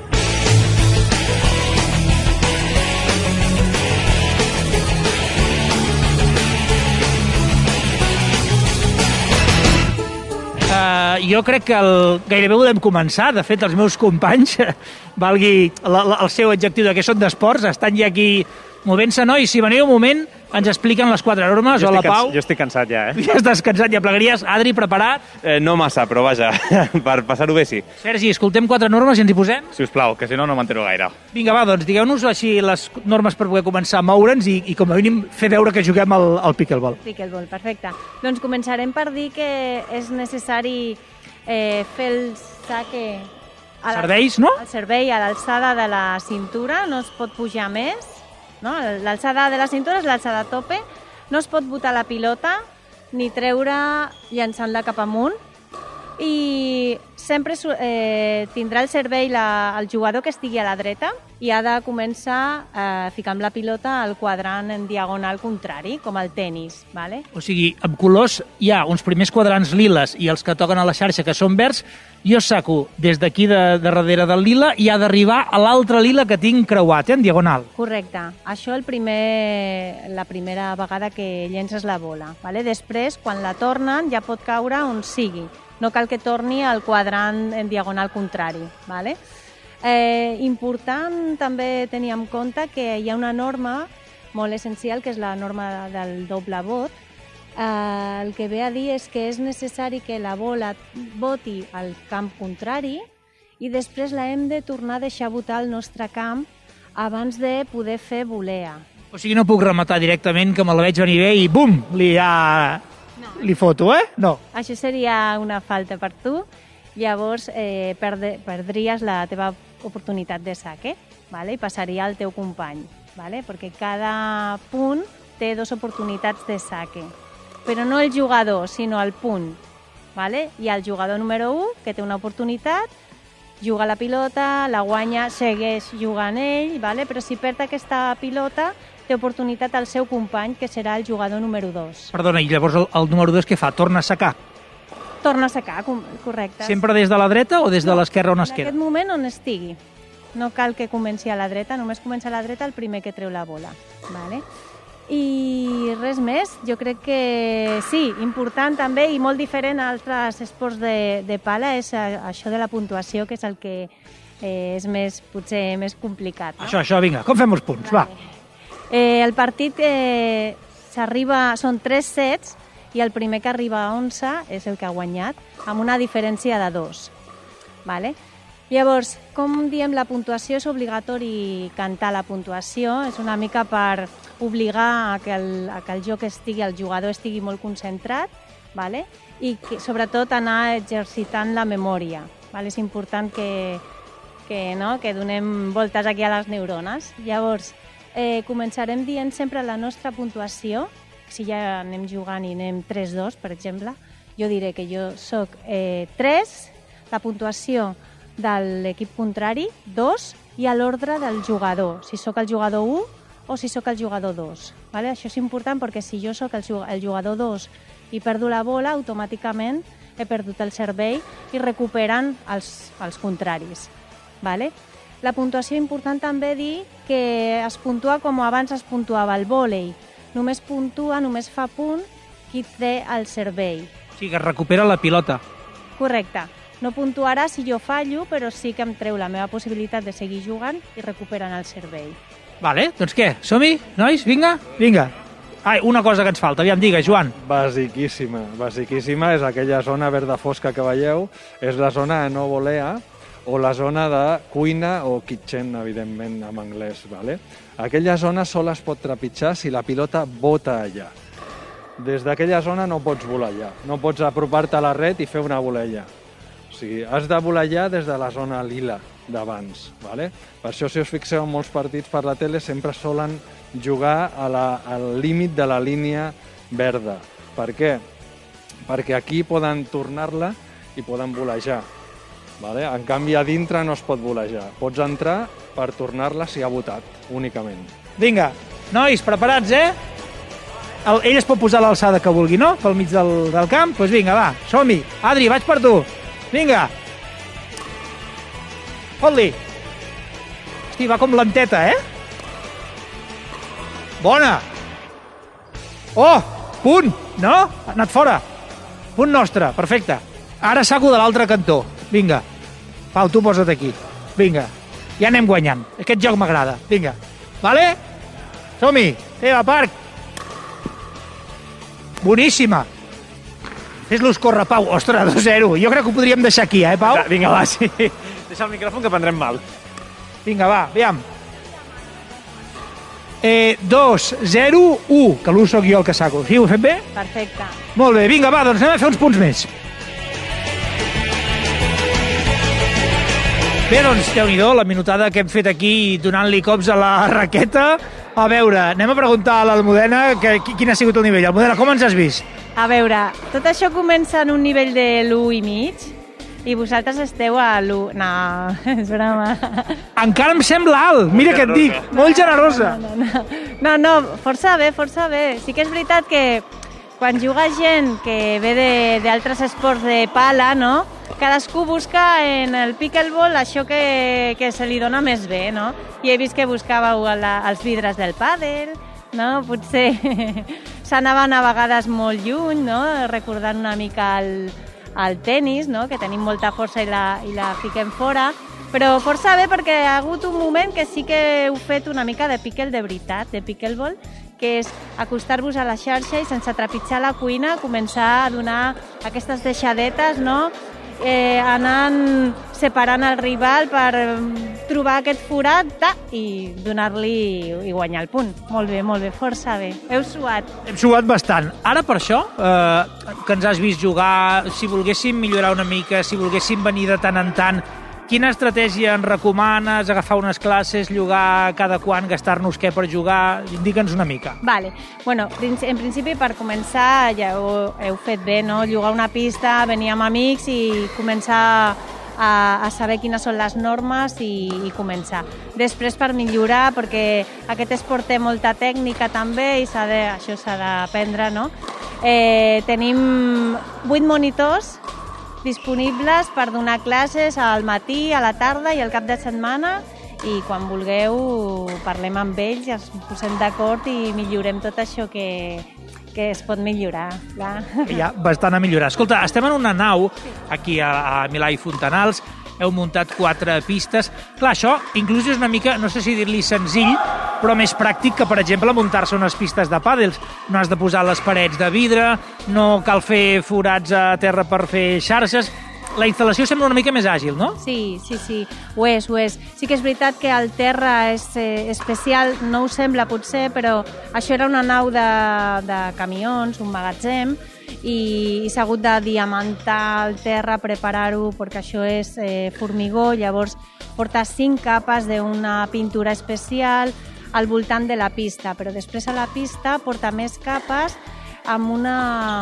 Jo crec que gairebé volem començar. De fet, els meus companys, valgui el seu adjectiu de que són d'esports, estan ja aquí movent-se, no? I si veniu un moment, ens expliquen les 4 normes. Hola, Pau. Jo estic cansat ja, Ja estàs cansat, ja plegaries. Adri, preparat? No massa, però vaja, per passar-ho bé sí. Sergi, escoltem 4 normes i ens hi posem? Si us plau, que si no, no m'entero gaire. Vinga, va, doncs digueu-nos així les normes per poder començar a moure'ns i com a mínim fer veure que juguem al pickleball. Pickleball, perfecte. Doncs començarem per dir que és necessari fer el saque... Serveis, no? El servei a l'alçada de la cintura, no es pot pujar més. No? L'alçada de la cintura és l'alçada a tope, no es pot botar la pilota ni treure llançant-la cap amunt, i sempre tindrà el servei el jugador que estigui a la dreta i ha de començar ficant la pilota al quadrant en diagonal contrari, com el tenis. Vale? O sigui, amb colors hi ha uns primers quadrants liles i els que toquen a la xarxa que són verds. Jo saco des d'aquí de darrere del lila i ha d'arribar a l'altre lila que tinc creuat, en diagonal. Correcte. Això la primera vegada que llences la bola. Vale? Després, quan la tornen, ja pot caure on sigui. No cal que torni al quadrant en diagonal contrari. Vale? Important també tenir en compte que hi ha una norma molt essencial, que és la norma del doble vot. El que ve a dir és que és necessari que la bola voti al camp contrari i després la hem de tornar a deixar votar al nostre camp abans de poder fer volea. O sigui, no puc rematar directament, que me la veig venir bé i bum, li foto, No. Això seria una falta per tu. Llavors perdries la teva oportunitat de saque, vale? I passaria al teu company, vale? Perquè cada punt té 2 oportunitats de saque, però no el jugador, sinó el punt. Vale? Hi ha el jugador número 1, que té una oportunitat, juga la pilota, la guanya, segueix jugant ell, vale? Però si perd aquesta pilota, té oportunitat el seu company, que serà el jugador número 2. Perdona, i llavors el número 2 què fa? Torna a sacar? Torna a sacar, correcte. Sempre des de la dreta o des de l'esquerra on es queda? En aquest moment on estigui. No cal que comenci a la dreta, només comença a la dreta el primer que treu la bola. Vale? I res més, jo crec que sí, important també i molt diferent a altres esports de pala és això de la puntuació, que és el que és potser més complicat. No? Això, vinga, com fem els punts? Va. El partit són 3 sets i el primer que arriba a 11 és el que ha guanyat, amb una diferència de 2. Vale? Llavors, com diem, la puntuació és obligatori cantar la puntuació, és una mica per obligar a que el joc el jugador estigui molt concentrat, vale? I que, sobretot anar exercitant la memòria. Vale? És important que donem voltes aquí a les neurones. Llavors, començarem dient sempre la nostra puntuació. Si ja anem jugant i anem 3-2, per exemple, jo diré que jo soc 3, la puntuació de l'equip contrari, 2, i a l'ordre del jugador, si sóc el jugador 1 o si sóc el jugador 2. Vale? Això és important perquè si jo sóc el jugador 2 i perdo la bola, automàticament he perdut el servei i recuperen els contraris. Vale? La puntuació important també dir que es puntua com abans es puntuava el vòlei. Només puntua, només fa punt qui té el servei. O sigui, que es recupera la pilota. Correcte. No puntuarà si jo fallo, però sí que em treu la meva possibilitat de seguir jugant i recuperen el servei. Vale, doncs què? Som-hi, nois? Vinga? Vinga. Ai, una cosa que ens falta. Aviam, digues, Joan. Basiquíssima. Basiquíssima és aquella zona verda fosca que veieu. És la zona de no volea o la zona de cuina o kitchen, evidentment, en anglès. Vale? Aquella zona sola es pot trepitjar si la pilota bota allà. Des d'aquella zona no pots volar allà. No pots apropar-te a la red i fer una volella. O sigui, has de volar des de la zona lila d'abans. Vale? Per això, si us fixeu en molts partits per la tele, sempre solen jugar al límit de la línia verda. Per què? Perquè aquí poden tornar-la i poden volejar. Vale? En canvi, a dintre no es pot volejar. Pots entrar per tornar-la si ha votat, únicament. Vinga, nois, preparats, Ell es pot posar a l'alçada que vulgui, no? Pel mig del camp? Doncs vinga, va, som-hi. Adri, vaig per tu. Vinga. Fot-li. Hosti, va com lenteta, Bona. Oh, punt, no? Ha anat fora. Punt nostre, perfecte. Ara saco de l'altre cantó. Vinga. Pau, tu posa't aquí. Vinga. Ja anem guanyant. Aquest joc m'agrada. Vinga. Vale? Som-hi. Teva, Parc. Boníssima. Fes-los córrer, Pau. Ostres, 2-0. Jo crec que ho podríem deixar aquí, Pau? Vinga, va, sí. Deixa el micròfon que prendrem mal. Vinga, va, aviam. 2-0-1, que l'1 sóc jo el que saco. Sí, ho he fet bé? Perfecte. Molt bé, vinga, va, doncs anem a fer uns punts més. Bé, doncs, Déu-n'hi-do, la minutada que hem fet aquí donant-li cops a la raqueta. A veure, anem a preguntar a l'Almudena quin ha sigut el nivell. Almudena, com ens has vist? A veure, tot això comença en un nivell de l'1,5 i vosaltres esteu a l'1... No, és broma. Encara em sembla alt, mira què et dic, molt generosa. No, força bé. Sí que és veritat que quan juga gent que ve d'altres esports de pala, no? Cadascú busca en el pickleball això que se li dona més bé, no? I he vist que buscàveu els vidres del pàdel, no? Potser s'anaven a vegades molt lluny, no? Recordant una mica el tenis, no? Que tenim molta força i la fiquem fora, però força bé perquè ha hagut un moment que sí que heu fet una mica de pickle de veritat, de pickleball, que és acostar-vos a la xarxa i sense trepitjar la cuina començar a donar aquestes deixadetes, no? Anant separant el rival per trobar aquest forat i donar-li i guanyar el punt. Molt bé, força bé. Heu suat. Hem suat bastant. Ara per això, que ens has vist jugar, si volguéssim millorar una mica, si volguéssim venir de tant en tant, quina estratègia ens recomanes? Agafar unes classes, llogar cada quan, gastar-nos què per jugar? Indica'ns una mica. Vale. Bueno, en principi, per començar, ja ho heu fet bé, no? Llogar una pista, venir amb amics i començar a saber quines són les normes i començar. Després, per millorar, perquè aquest esport té molta tècnica també i això s'ha d'aprendre, no? Tenim 8 monitors disponibles per donar classes al matí, a la tarda i al cap de setmana, i quan vulgueu parlem amb ells, ens posem d'acord i millorem tot això que es pot millorar. Clar. Hi ha bastant a millorar. Escolta, estem en una nau aquí a Milà i Fontanals, heu muntat 4 pistes. Clar, això inclús és una mica, no sé si dir-li senzill, però més pràctic que, per exemple, muntar-se unes pistes de pàdels. No has de posar les parets de vidre, no cal fer forats a terra per fer xarxes. la instal·lació sembla una mica més àgil, no? Sí, ho és. Sí que és veritat que el terra és especial, no ho sembla potser, però això era una nau de camions, un magatzem, i s'ha hagut de diamantar el terra, preparar-ho, perquè això és formigó, llavors porta 5 capes d'una pintura especial al voltant de la pista, però després a la pista porta més capes amb una...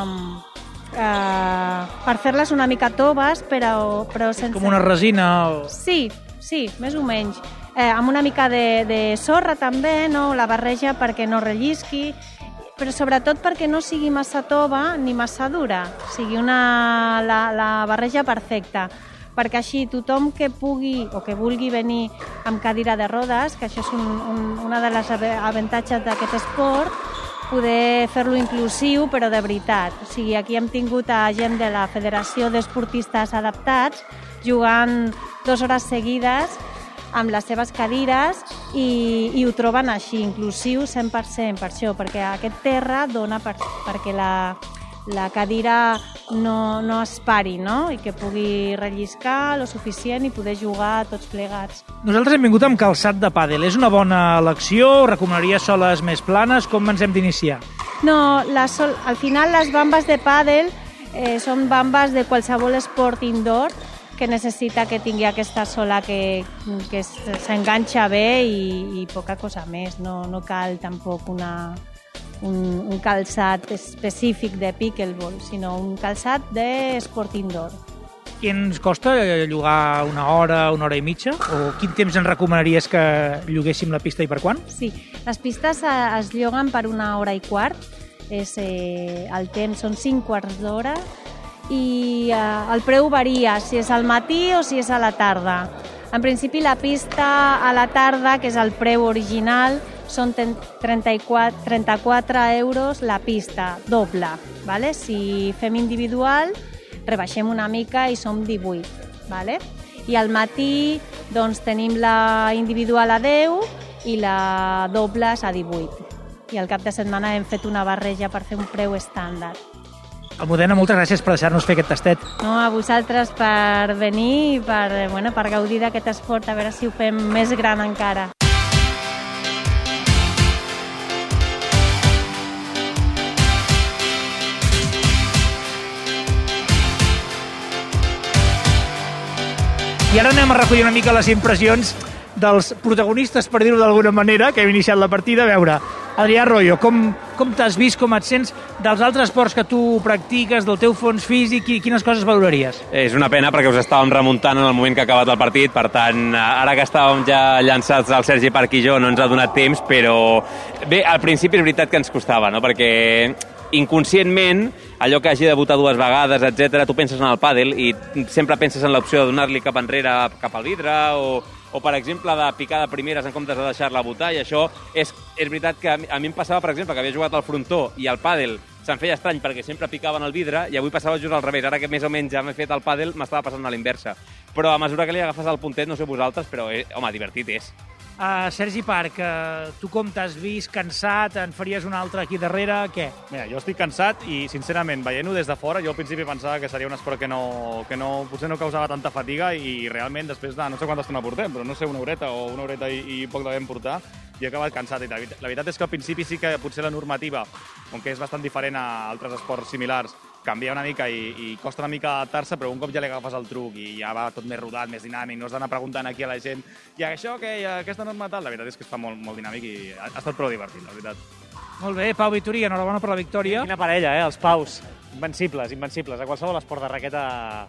per fer-les una mica toves, però sense... Com una resina o... Sí, més o menys. Amb una mica de sorra també, no? La barreja perquè no rellisqui, però sobretot perquè no sigui massa tova ni massa dura, sigui la barreja perfecta, perquè així tothom que pugui o que vulgui venir amb cadira de rodes, que això és una de les avantatges d'aquest esport, poder fer-lo inclusiu, però de veritat. O sigui, aquí hem tingut gent de la Federació d'Esportistes Adaptats jugant 2 hores seguides amb les seves cadires i ho troben així, inclusiu 100% per això, perquè aquest terra dona perquè la cadira no es pari, no? I que pugui relliscar lo suficient i poder jugar tots plegats. Nosaltres hem vingut amb calçat de pàdel. És una bona elecció? Recomanaria soles més planes? Com ens hem d'iniciar? No, al final les bambes de pàdel són bambes de qualsevol esport indoor que necessita que tingui aquesta sola que s'enganxa bé i poca cosa més. No cal tampoc un calçat específic de pickleball, sinó un calçat d'esport indoor. I ens costa llogar una hora i mitja? O quin temps ens recomanaries que lloguéssim la pista i per quan? Sí, les pistes es lloguen per 1 hora i quart. El temps són 5 quarts d'hora i el preu varia, si és al matí o si és a la tarda. En principi la pista a la tarda, que és el preu original, són 34 euros la pista, doble. ¿Vale? Si fem individual, rebaixem una mica i som 18. ¿Vale? I al matí doncs, tenim la individual a 10 i la doble a 18. I al cap de setmana hem fet una barreja per fer un preu estàndard. Almudena, moltes gràcies per deixar-nos fer aquest tastet. No, a vosaltres per venir i per gaudir d'aquest esport, a veure si ho fem més gran encara. I ara anem a recollir una mica les impressions dels protagonistes, per dir-ho d'alguna manera, que hem iniciat la partida. A veure, Adrià Arroyo, com t'has vist, com et sents dels altres esports que tu practiques, del teu fons físic, i quines coses valoraries? És una pena perquè us estàvem remuntant en el moment que ha acabat el partit, per tant, ara que estàvem ja llançats el Sergi Parc i jo no ens ha donat temps, però bé, al principi és veritat que ens costava, no? Perquè inconscientment, allò que hagi de votar 2 vegades, etc., tu penses en el pàdel i sempre penses en l'opció de donar-li cap enrere, cap al vidre, o per exemple, de picar de primeres en comptes de deixar-la votar, i això és veritat que a mi em passava, per exemple, que havia jugat al frontó i al pàdel se'm feia estrany perquè sempre picaven el vidre i avui passava just al revés. Ara que més o menys ja m'he fet el pàdel, m'estava passant a l'inversa. Però a mesura que li agafes el puntet, no sé vosaltres, però, home, divertit és. Sergi Parc, tu com t'has vist? Cansat? En faries un altre aquí darrere? Què? Mira, jo estic cansat i, sincerament, veient-ho des de fora, jo al principi pensava que seria un esport que potser no causava tanta fatiga i realment després de no sé quanta estona portem, però no sé, 1 horeta o 1 horeta i poc devem portar, i he acabat cansat. I la veritat és que al principi sí que potser la normativa, com que és bastant diferent a altres esports similars, canvia una mica i costa una mica adaptar-se, però un cop ja li agafes el truc i ja va tot més rodat, més dinàmic, no has d'anar preguntant aquí a la gent i això què, i aquesta norma tal, la veritat és que es fa molt, molt dinàmic i ha estat prou divertit, la veritat. Molt bé, Pau Vitori, enhorabona per la victòria. Quina parella, els Paus. Invencibles, a qualsevol esport de raqueta...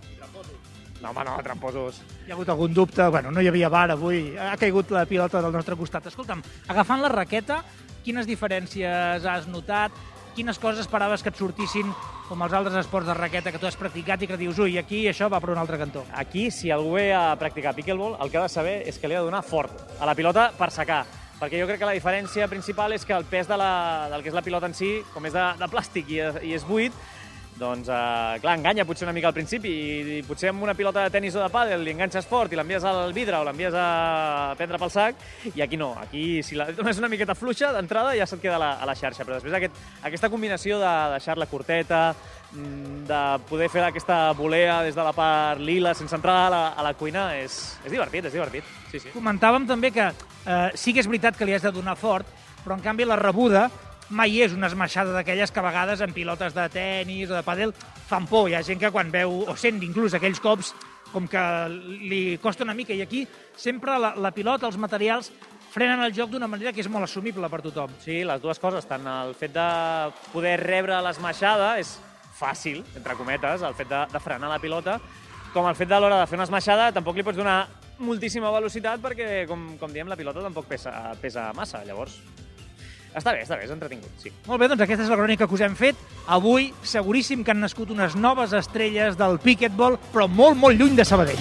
No, home, no, tramposos. Hi ha hagut algun dubte? Bueno, no hi havia VAR avui, ha caigut la pilota del nostre costat. Escolta'm, agafant la raqueta, quines diferències has notat? Quines coses esperaves que et sortissin com els altres esports de raqueta que tu has practicat i que dius, ui, aquí això va per un altre cantó? Aquí, si algú ve a practicar pickleball, el que ha de saber és que li ha de donar fort a la pilota per secar. Perquè jo crec que la diferència principal és que el pes del que és la pilota en si, com és de plàstic i és buit, Doncs, clar, enganya potser una mica al principi i potser amb una pilota de tenis o de pàdel li enganxes fort i l'envies al vidre o l'envies a prendre pel sac, i aquí no. Aquí, si la dones una miqueta fluixa d'entrada, ja se't queda a la xarxa. Però després aquesta combinació de deixar-la curteta, de poder fer aquesta volea des de la part lila sense entrar a la cuina, és divertit, és divertit. Sí, sí. Comentàvem també que sí que és veritat que li has de donar fort, però en canvi la rebuda mai és una esmaixada d'aquelles que a vegades en pilotes de tenis o de pàdel fan por. Hi ha gent que quan veu o sent inclús aquells cops com que li costa una mica, i aquí sempre la pilota, els materials, frenen el joc d'una manera que és molt assumible per tothom. Sí, les dues coses. Tant el fet de poder rebre l'esmaixada és fàcil, entre cometes, el fet de frenar la pilota, com el fet de l'hora de fer una esmaixada tampoc li pots donar moltíssima velocitat perquè, com diem, la pilota tampoc pesa massa. Llavors, està bé, és entretingut, sí. Molt bé, doncs aquesta és la crònica que us hem fet. Avui, seguríssim que han nascut unes noves estrelles del piquetbol, però molt, molt lluny de Sabadell.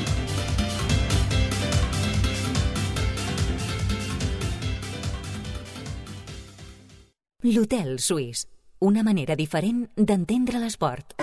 L'Hotel Suís, una manera diferent d'entendre l'esport.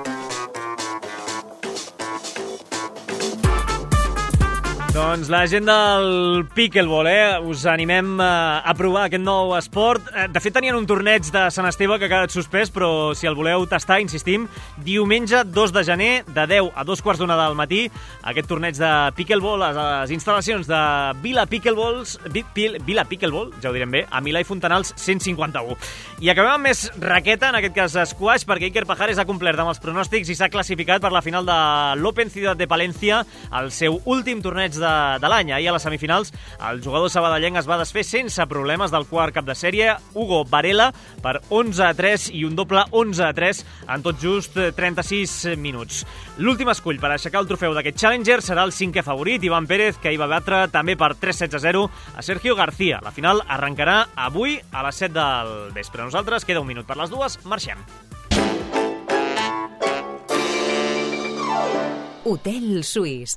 Doncs la gent del pickleball, us animem a provar aquest nou esport. De fet, tenien un torneig de Sant Esteve que ha quedat suspès, però si el voleu tastar, insistim, diumenge 2 de gener, de 10 a 2:15 del matí, aquest torneig de pickleball a les instal·lacions de Vila Pickleball, ja ho direm bé, a Milà i Fontanals 151. I acabem amb més raqueta, en aquest cas squash, perquè Iker Pajares ha complert amb els pronòstics i s'ha classificat per la final de l'Open Ciutat de Palencia, el seu últim torneig de l'any. Ahir a les semifinals el jugador sabadellenc es va desfer sense problemes del quart cap de sèrie, Hugo Varela, per 11-3 i un doble 11-3 en tot just 36 minuts. L'últim escull per aixecar el trofeu d'aquest Challenger serà el 5è favorit, Iván Pérez, que hi va batre també per 3-16-0 a Sergio García. La final arrencarà avui a les 7 del vespre. Nosaltres, queda un minut per les 2, marxem. Hotel Suís.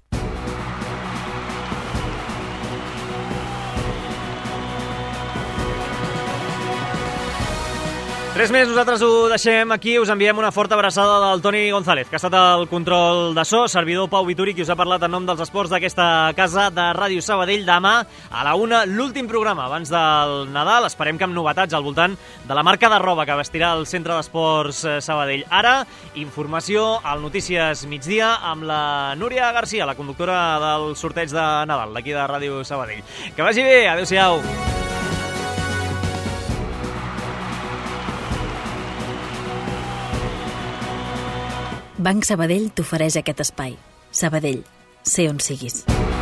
Res més, nosaltres ho deixem aquí, us enviem una forta abraçada del Toni González, que ha estat al control de so, servidor Pau Vituri, qui us ha parlat en nom dels esports d'aquesta casa de Ràdio Sabadell. Demà a la 1, l'últim programa abans del Nadal, esperem que amb novetats al voltant de la marca de roba que vestirà el Centre d'Esports Sabadell. Ara, informació al Notícies Migdia amb la Núria Garcia, la conductora del sorteig de Nadal d'aquí de Ràdio Sabadell. Que vagi bé, adéu-siau. Banc Sabadell t'ofereix aquest espai. Sabadell, sé on siguis.